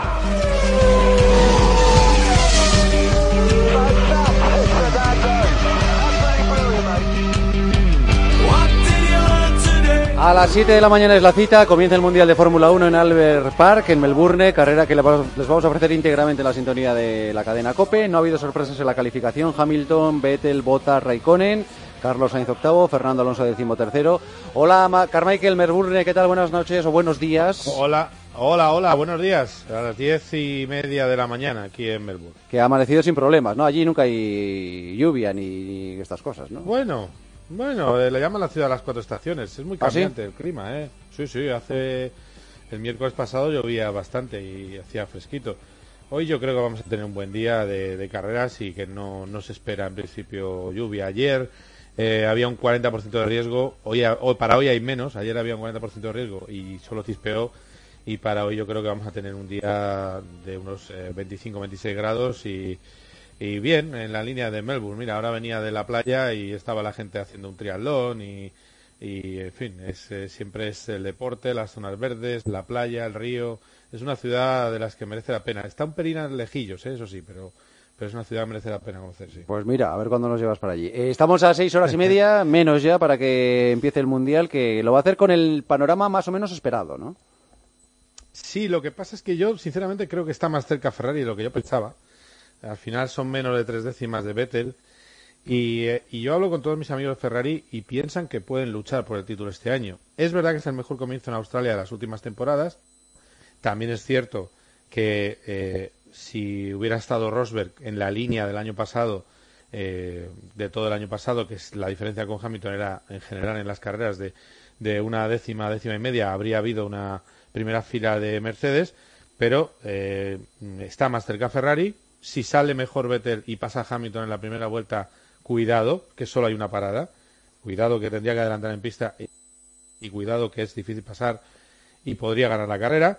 A las 7 de la mañana es la cita, comienza el Mundial de Fórmula 1 en Albert Park, en Melbourne, carrera que les vamos a ofrecer íntegramente en la sintonía de la cadena COPE. No ha habido sorpresas en la calificación, Hamilton, Vettel, Bottas, Raikkonen, Carlos Sainz octavo, Fernando Alonso 13º. Hola, Carmichael, Melbourne, ¿qué tal? Buenas noches o buenos días. Hola, buenos días. A las 10:30 de la mañana aquí en Melbourne. Que ha amanecido sin problemas, ¿no? Allí nunca hay lluvia ni estas cosas, ¿no? Bueno, le llaman la ciudad de las 4 estaciones. Es muy cambiante el clima, ¿eh? Sí, el miércoles pasado llovía bastante y hacía fresquito. Hoy yo creo que vamos a tener un buen día de carreras y que no se espera en principio lluvia. Ayer había un 40% de riesgo, para hoy hay menos. Ayer había un 40% de riesgo y solo chispeó. Y para hoy yo creo que vamos a tener un día de unos 25-26 grados y bien, en la línea de Melbourne. Mira, ahora venía de la playa y estaba la gente haciendo un triatlón y en fin, siempre es el deporte, las zonas verdes, la playa, el río. Es una ciudad de las que merece la pena. Está un pelín lejillos, eso sí, pero es una ciudad que merece la pena conocer, sí. Pues mira, a ver cuándo nos llevas para allí. Estamos a 6 horas y media, menos ya, para que empiece el Mundial, que lo va a hacer con el panorama más o menos esperado, ¿no? Sí, lo que pasa es que yo, sinceramente, creo que está más cerca Ferrari de lo que yo pensaba. Al final son menos de 3 décimas de Vettel. Y yo hablo con todos mis amigos de Ferrari y piensan que pueden luchar por el título este año. Es verdad que es el mejor comienzo en Australia de las últimas temporadas. También es cierto que si hubiera estado Rosberg en la línea del año pasado, de todo el año pasado, que es la diferencia con Hamilton era en general en las carreras de una décima y media, habría habido una primera fila de Mercedes, pero está más cerca Ferrari. Si sale mejor Vettel y pasa Hamilton en la primera vuelta, cuidado, que solo hay una parada, cuidado que tendría que adelantar en pista y cuidado que es difícil pasar y podría ganar la carrera.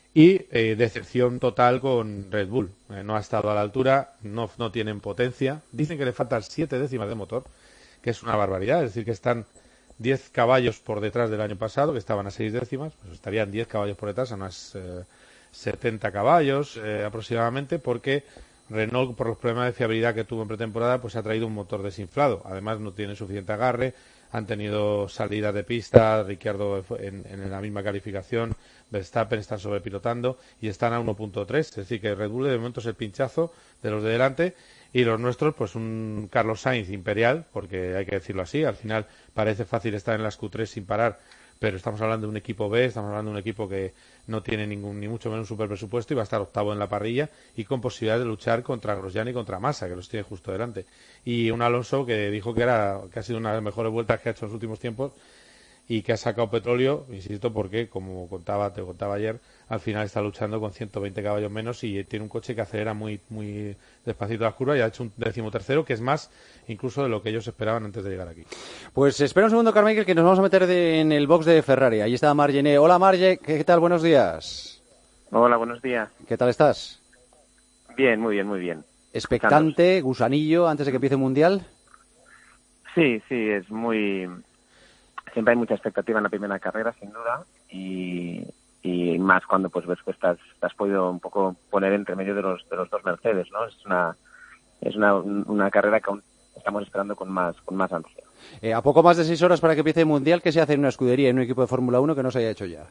Y decepción total con Red Bull. No ha estado a la altura, no tienen potencia. Dicen que le faltan 7 décimas de motor, que es una barbaridad. Es decir, que están 10 caballos por detrás del año pasado, que estaban a 6 décimas. Pues estarían 10 caballos por detrás, a unas 70 caballos aproximadamente, porque Renault, por los problemas de fiabilidad que tuvo en pretemporada, pues ha traído un motor desinflado. Además, no tiene suficiente agarre. Han tenido salidas de pista, Ricciardo en la misma calificación, Verstappen están sobrepilotando y están a 1.3. Es decir, que Red Bull de momento es el pinchazo de los de delante y los nuestros, pues un Carlos Sainz imperial, porque hay que decirlo así. Al final parece fácil estar en las Q3 sin parar, pero estamos hablando de un equipo B, estamos hablando de un equipo que no tiene ni mucho menos un super presupuesto y va a estar octavo en la parrilla y con posibilidades de luchar contra Grosjean y contra Massa, que los tiene justo delante. Y un Alonso que dijo que ha sido una de las mejores vueltas que ha hecho en los últimos tiempos y que ha sacado petróleo, insisto, porque, como te contaba ayer, al final está luchando con 120 caballos menos y tiene un coche que acelera muy muy despacito las curvas y ha hecho un 13º, que es más incluso de lo que ellos esperaban antes de llegar aquí. Pues espera un segundo, Carmichael, que nos vamos a meter en el box de Ferrari. Ahí está Margené. Hola, Marge, ¿qué tal? Buenos días. Hola, buenos días. ¿Qué tal estás? Bien, muy bien, muy bien. ¿Expectante, gusanillo, antes de que empiece el Mundial? Sí, es muy... Siempre hay mucha expectativa en la primera carrera, sin duda, y más cuando pues ves que te has podido un poco poner entre medio de los dos Mercedes, ¿no? Es una carrera que aún estamos esperando con más ansia. A poco más de 6 horas para que empiece el Mundial, ¿qué se hace en una escudería, en un equipo de Fórmula 1 que no se haya hecho ya?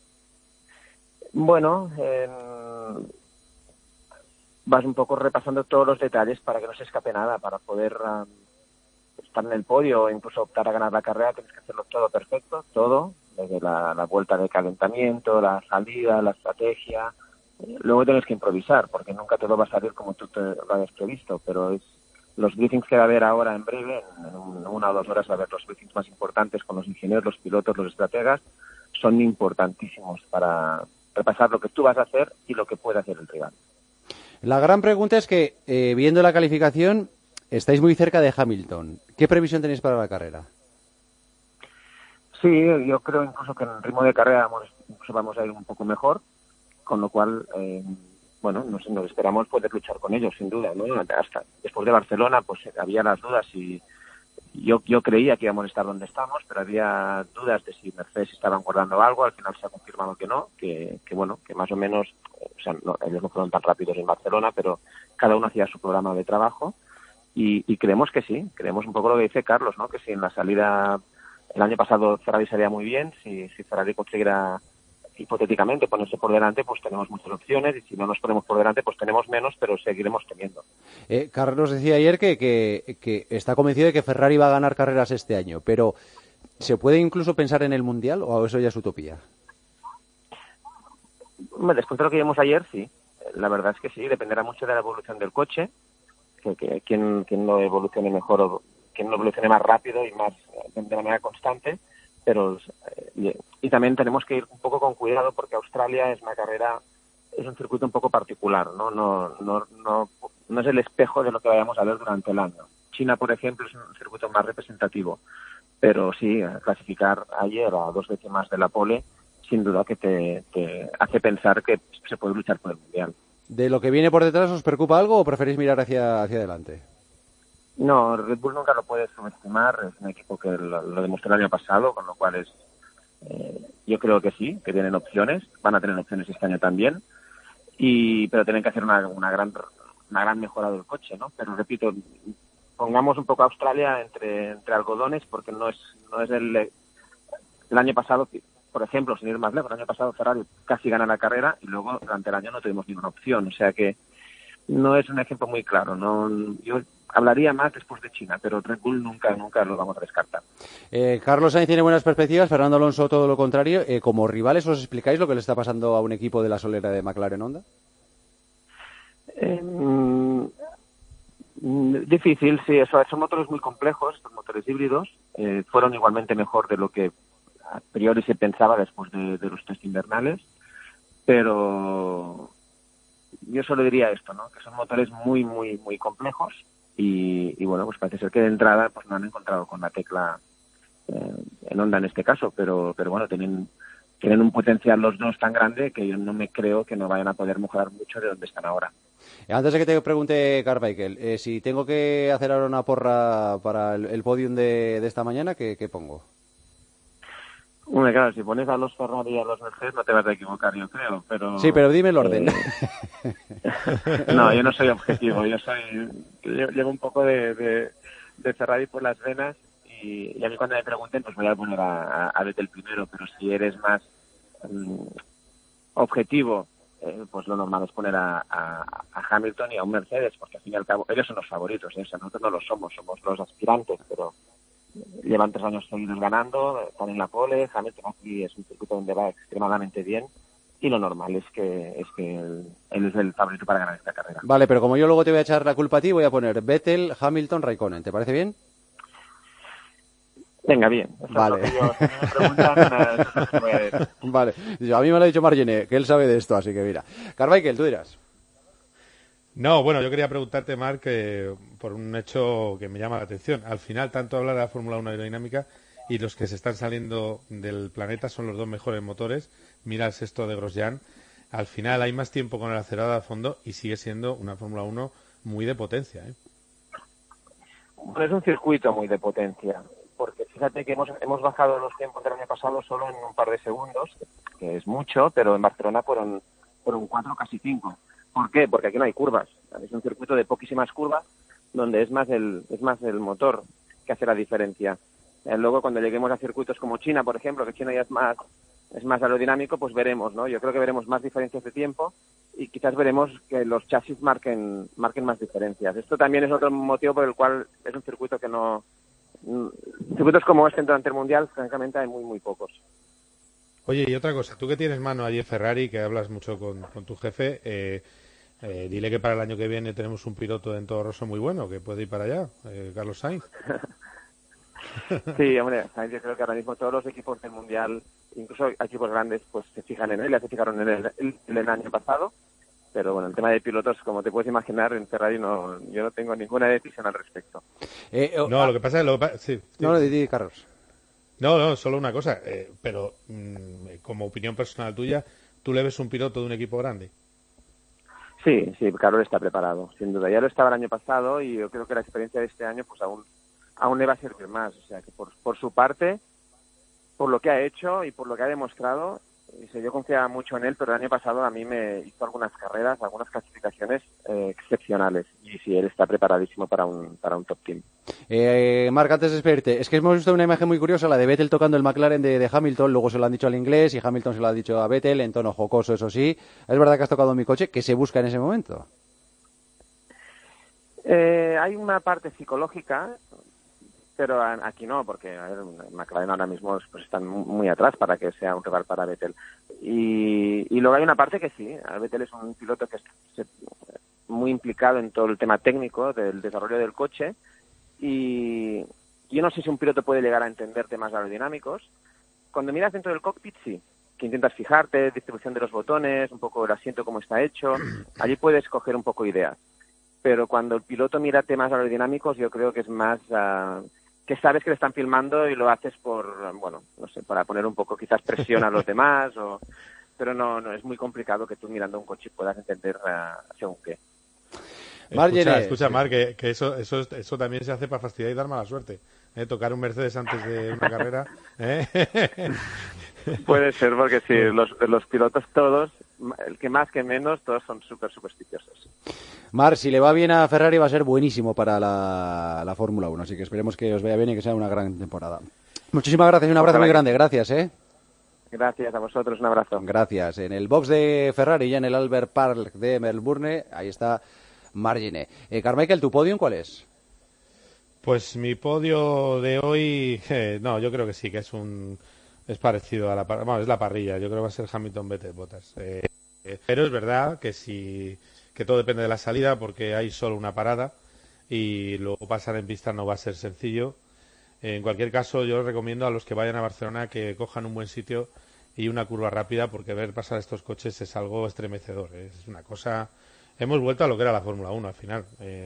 Bueno, vas un poco repasando todos los detalles para que no se escape nada, para poder estar en el podio o incluso optar a ganar la carrera. Tienes que hacerlo todo perfecto, todo, desde la vuelta de calentamiento, la salida, la estrategia. Luego tienes que improvisar, porque nunca todo va a salir como tú te lo habías previsto, pero los briefings que va a haber ahora en breve, en 1 o 2 horas va a haber los briefings más importantes con los ingenieros, los pilotos, los estrategas, son importantísimos para repasar lo que tú vas a hacer y lo que puede hacer el rival. La gran pregunta es que, viendo la calificación, estáis muy cerca de Hamilton. ¿Qué previsión tenéis para la carrera? Sí, yo creo incluso que en el ritmo de carrera vamos a ir un poco mejor, con lo cual, nos esperamos poder luchar con ellos, sin duda, ¿no? Hasta después de Barcelona, pues había las dudas y yo creía que íbamos a estar donde estamos, pero había dudas de si Mercedes estaban guardando algo. Al final se ha confirmado que no, que más o menos, ellos no fueron tan rápidos en Barcelona, pero cada uno hacía su programa de trabajo. Y creemos que sí, creemos un poco lo que dice Carlos, ¿no? Que si en la salida el año pasado Ferrari salía muy bien, si Ferrari consiguiera hipotéticamente ponerse por delante, pues tenemos muchas opciones, y si no nos ponemos por delante, pues tenemos menos, pero seguiremos teniendo. Carlos decía ayer que está convencido de que Ferrari va a ganar carreras este año, pero ¿se puede incluso pensar en el Mundial o eso ya es utopía? Después de lo que vimos ayer, sí. La verdad es que sí, dependerá mucho de la evolución del coche, que quien no evolucione mejor o quien no evolucione más rápido y más de manera constante, pero y también tenemos que ir un poco con cuidado, porque Australia es un circuito un poco particular, no es el espejo de lo que vayamos a ver durante el año. China, por ejemplo, es un circuito más representativo, pero sí, clasificar ayer a 2 décimas de la pole, sin duda que te hace pensar que se puede luchar por el Mundial. ¿De lo que viene por detrás os preocupa algo o preferís mirar hacia adelante? No, Red Bull nunca lo puede subestimar. Es un equipo que lo demostró el año pasado, con lo cual yo creo que sí, que tienen opciones. Van a tener opciones este año también, pero tienen que hacer una gran mejora del coche, ¿no? Pero repito, pongamos un poco a Australia entre algodones, porque no es el año pasado. Por ejemplo, sin ir más lejos, el año pasado Ferrari casi gana la carrera y luego durante el año no tuvimos ninguna opción. O sea que no es un ejemplo muy claro. Yo hablaría más después de China, pero Red Bull nunca lo vamos a descartar. Carlos Sainz tiene buenas perspectivas, Fernando Alonso todo lo contrario. ¿Como rivales os explicáis lo que le está pasando a un equipo de la solera de McLaren Honda? Difícil, sí. Son motores muy complejos, estos motores híbridos. Fueron igualmente mejor de lo que a priori se pensaba después de los test invernales, pero yo solo diría esto, ¿no? Que son motores muy, muy, muy complejos y bueno, pues parece ser que de entrada pues no han encontrado con la tecla en Honda en este caso, pero bueno, tienen tienen un potencial los dos tan grande que yo no me creo que no vayan a poder mejorar mucho de donde están ahora. Antes de que te pregunte, Carmichael, si tengo que hacer ahora una porra para el podium de esta mañana, ¿qué pongo? Bueno, claro, si pones a los Ferrari y a los Mercedes no te vas a equivocar, yo creo, pero... Sí, pero dime el orden. No, yo no soy objetivo, yo llevo un poco de Ferrari por las venas y a mí cuando me pregunten pues voy a poner a Vettel primero, pero si eres más objetivo, pues lo normal es poner a Hamilton y a un Mercedes, porque al fin y al cabo ellos son los favoritos, o sea, nosotros no lo somos los aspirantes, pero llevan 3 años seguidos ganando, están en la pole, Hamilton aquí es un circuito donde va extremadamente bien y lo normal es que él es el favorito para ganar esta carrera. Vale, pero como yo luego te voy a echar la culpa a ti, voy a poner Vettel, Hamilton, Raikkonen, ¿te parece bien? Venga, bien. Vale. Es lo que si me preguntan, eso es lo que voy a decir. Vale, a mí me lo ha dicho Margené, que él sabe de esto, así que mira. Carmichael, tú dirás. No, bueno, yo quería preguntarte, Marc, por un hecho que me llama la atención. Al final, tanto hablar de la Fórmula 1 aerodinámica y los que se están saliendo del planeta son los 2 mejores motores. Mira el sexto de Grosjean. Al final hay más tiempo con el acelerado a fondo y sigue siendo una Fórmula 1 muy de potencia, ¿eh? Bueno, es un circuito muy de potencia, porque fíjate que hemos bajado los tiempos del año pasado solo en un par de segundos, que es mucho, pero en Barcelona fueron 4, casi 5. ¿Por qué? Porque aquí no hay curvas. Es un circuito de poquísimas curvas donde es más el motor que hace la diferencia. Luego, cuando lleguemos a circuitos como China, por ejemplo, que China ya es más aerodinámico, pues veremos, ¿no? Yo creo que veremos más diferencias de tiempo y quizás veremos que los chasis marquen más diferencias. Esto también es otro motivo por el cual es un circuito que no... Circuitos como este durante el Mundial, francamente, hay muy, muy pocos. Oye, y otra cosa, tú que tienes mano allí en Ferrari, que hablas mucho con tu jefe, dile que para el año que viene tenemos un piloto en Toro Rosso muy bueno, que puede ir para allá, Carlos Sainz. Sí, hombre, Sainz, yo creo que ahora mismo todos los equipos del Mundial, incluso equipos grandes, pues se fijan en él, ya se fijaron en él el año pasado, pero bueno, el tema de pilotos, como te puedes imaginar, en Ferrari yo no tengo ninguna decisión al respecto. No, lo que pasa es... Sí. No, di, Carlos. No, solo una cosa, pero como opinión personal tuya, ¿tú le ves un piloto de un equipo grande? Sí, Carlos está preparado, sin duda. Ya lo estaba el año pasado y yo creo que la experiencia de este año pues aún le va a servir más. O sea, que por su parte, por lo que ha hecho y por lo que ha demostrado, yo confiaba mucho en él, pero el año pasado a mí me hizo algunas carreras, algunas clasificaciones excepcionales. Y sí, él está preparadísimo para un top team. Marc, antes de despedirte, es que hemos visto una imagen muy curiosa, la de Vettel tocando el McLaren de Hamilton, luego se lo han dicho al inglés y Hamilton se lo ha dicho a Vettel en tono jocoso, eso sí. ¿Es verdad que has tocado mi coche? ¿Qué se busca en ese momento? Hay una parte psicológica, pero aquí no, porque a ver, McLaren ahora mismo pues están muy atrás para que sea un rival para Vettel. Y luego hay una parte que sí, Vettel es un piloto que es muy implicado en todo el tema técnico del desarrollo del coche, y yo no sé si un piloto puede llegar a entender temas aerodinámicos. Cuando miras dentro del cockpit, sí, que intentas fijarte, distribución de los botones, un poco el asiento cómo está hecho, allí puedes coger un poco ideas. Pero cuando el piloto mira temas aerodinámicos, yo creo que es más que sabes que le están filmando y lo haces para poner un poco quizás presión a los demás, pero no es muy complicado que tú mirando un coche puedas entender según qué. Escucha, Marc, que eso también se hace para fastidiar y dar mala suerte. Tocar un Mercedes antes de una carrera. Puede ser, porque sí, los pilotos todos, el que más que menos, todos son súper supersticiosos. Marc, si le va bien a Ferrari va a ser buenísimo para la Fórmula 1, así que esperemos que os vaya bien y que sea una gran temporada. Muchísimas gracias y un abrazo muy grande, gracias. Gracias a vosotros, un abrazo. Gracias. En el box de Ferrari, ya en el Albert Park de Melbourne, ahí está Margené. Carmichael, ¿tu podium cuál es? Pues mi podio de hoy, yo creo que sí, que es parecido a es la parrilla. Yo creo que va a ser Hamilton, Vettel, Bottas. Pero es verdad que todo depende de la salida, porque hay solo una parada y luego pasar en pista no va a ser sencillo. En cualquier caso, yo recomiendo a los que vayan a Barcelona que cojan un buen sitio y una curva rápida, porque ver pasar estos coches es algo estremecedor. Es una cosa hemos vuelto a lo que era la Fórmula 1 al final,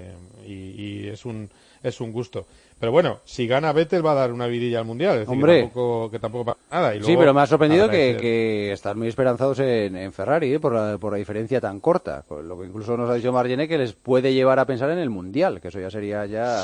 y es un gusto. Pero bueno, si gana Vettel va a dar una vidilla al Mundial, es decir, hombre, que tampoco pasa nada. Y luego, sí, pero me ha sorprendido que están muy esperanzados en Ferrari, por la diferencia tan corta. Lo que incluso nos ha dicho Margené, que les puede llevar a pensar en el Mundial, que eso ya sería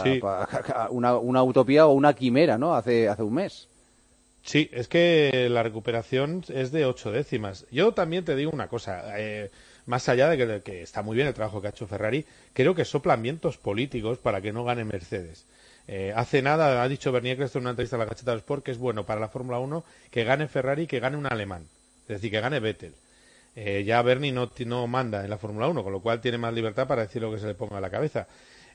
una utopía o una quimera, ¿no? Hace un mes. Sí, es que la recuperación es de 8 décimas. Yo también te digo una cosa, más allá de que está muy bien el trabajo que ha hecho Ferrari, creo que soplan vientos políticos para que no gane Mercedes. Hace nada ha dicho Bernie Ecclestone en una entrevista a la Gaceta del Sport que es bueno para la Fórmula 1 que gane Ferrari y que gane un alemán, es decir, que gane Vettel. Ya Bernie no manda en la Fórmula 1, con lo cual tiene más libertad para decir lo que se le ponga a la cabeza.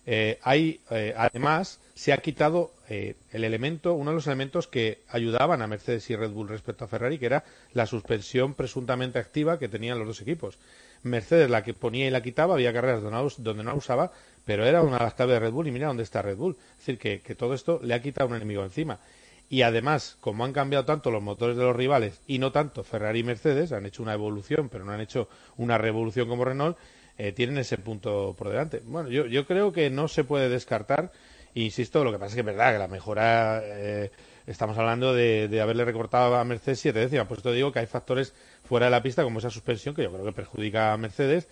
Además, se ha quitado uno de los elementos que ayudaban a Mercedes y Red Bull respecto a Ferrari, que era la suspensión presuntamente activa que tenían los dos equipos. Mercedes la que ponía y la quitaba, había carreras donde no la usaba, pero era una de las claves de Red Bull y mira dónde está Red Bull. Es decir, que todo esto le ha quitado un enemigo encima. Y además, como han cambiado tanto los motores de los rivales y no tanto Ferrari y Mercedes, han hecho una evolución, pero no han hecho una revolución como Renault, tienen ese punto por delante. Bueno, yo creo que no se puede descartar, insisto, lo que pasa es que es verdad que la mejora, estamos hablando de haberle recortado a Mercedes 7 décimas, por eso digo que hay factores fuera de la pista como esa suspensión que yo creo que perjudica a Mercedes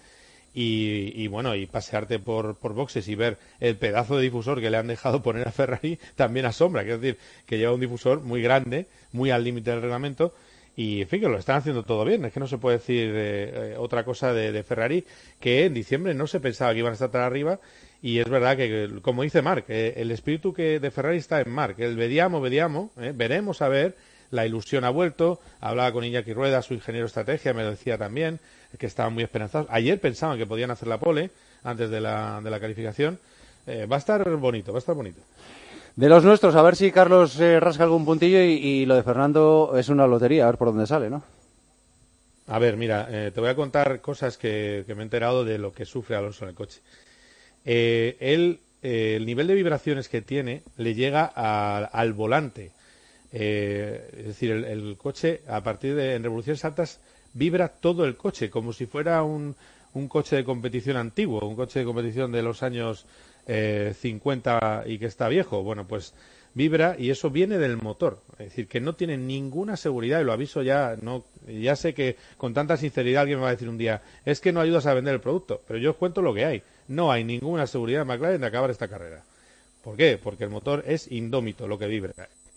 y pasearte por boxes y ver el pedazo de difusor que le han dejado poner a Ferrari también asombra, que es decir, que lleva un difusor muy grande, muy al límite del reglamento. Y en fin, que lo están haciendo todo bien. Es que no se puede decir otra cosa de Ferrari, que en diciembre no se pensaba que iban a estar tan arriba. Y es verdad que, como dice Marc, el espíritu de Ferrari está en Marc. El vediamo, veremos a ver. La ilusión ha vuelto. Hablaba con Iñaki Rueda, su ingeniero de estrategia, me lo decía también, que estaban muy esperanzados. Ayer pensaban que podían hacer la pole antes de la calificación. Va a estar bonito, va a estar bonito. De los nuestros, a ver si Carlos rasca algún puntillo y lo de Fernando es una lotería, a ver por dónde sale, ¿no? A ver, mira, te voy a contar cosas que me he enterado de lo que sufre Alonso en el coche. El nivel de vibraciones que tiene le llega al volante. Es decir, el coche, a partir en revoluciones altas, vibra todo el coche, como si fuera un coche de competición antiguo, un coche de competición de los años 50 y que está viejo. Bueno, pues vibra y eso viene del motor. Es decir, que no tiene ninguna seguridad y lo aviso ya. Ya sé que con tanta sinceridad alguien me va a decir un día, es que no ayudas a vender el producto, pero yo os cuento lo que hay. No hay ninguna seguridad en McLaren de acabar esta carrera. ¿Por qué? Porque el motor es indómito, lo que vibra.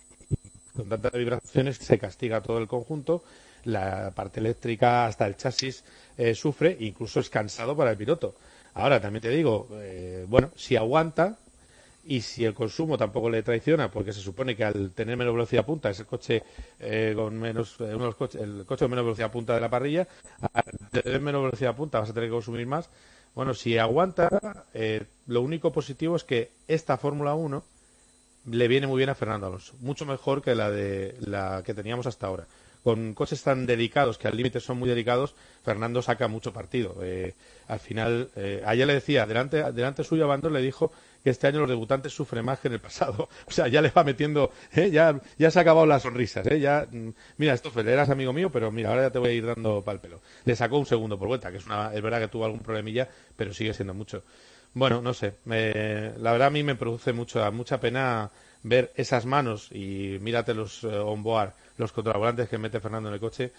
Con tantas vibraciones se castiga todo el conjunto, la parte eléctrica hasta el chasis sufre, incluso es cansado para el piloto. Ahora, también te digo, si aguanta y si el consumo tampoco le traiciona, porque se supone que al tener menos velocidad punta es el coche con menos, el coche con menos velocidad punta de la parrilla, al tener menos velocidad punta vas a tener que consumir más. Bueno, si aguanta, lo único positivo es que esta Fórmula 1 le viene muy bien a Fernando Alonso, mucho mejor que la que teníamos hasta ahora. Con coches tan dedicados, que al límite son muy dedicados, Fernando saca mucho partido. Al final, ayer le decía, delante suyo Abandó le dijo que este año los debutantes sufren más que en el pasado. O sea, ya le va metiendo, ya se ha acabado las sonrisas. Mira, Stoffel, eras amigo mío, pero mira, ahora ya te voy a ir dando pa'l pelo. Le sacó un segundo por vuelta, que es verdad que tuvo algún problemilla, pero sigue siendo mucho. Bueno, no sé, la verdad a mí me produce mucha pena ver esas manos y mírate los onboard, los contravolantes que mete Fernando en el coche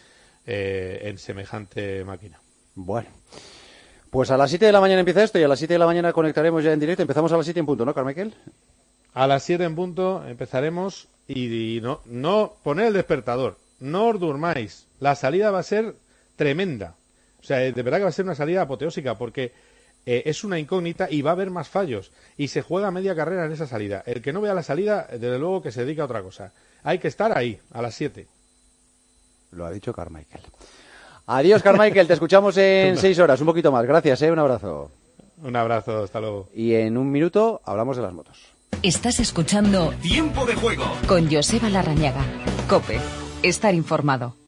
en semejante máquina. Bueno, pues a las 7 de la mañana empieza esto y a las 7 de la mañana conectaremos ya en directo. Empezamos a las 7 en punto, ¿no, Carmichael? A las 7 en punto empezaremos y no poner el despertador, no os durmáis, la salida va a ser tremenda. O sea, de verdad que va a ser una salida apoteósica porque es una incógnita y va a haber más fallos y se juega media carrera en esa salida. El que no vea la salida, desde luego que se dedica a otra cosa. Hay que estar ahí, a las 7. Lo ha dicho Carmichael. Adiós, Carmichael, te escuchamos en 6 horas, un poquito más. Gracias, un abrazo. Un abrazo, hasta luego. Y en un minuto hablamos de las motos. Estás escuchando Tiempo de Juego con Joseba Larrañaga. COPE, estar informado.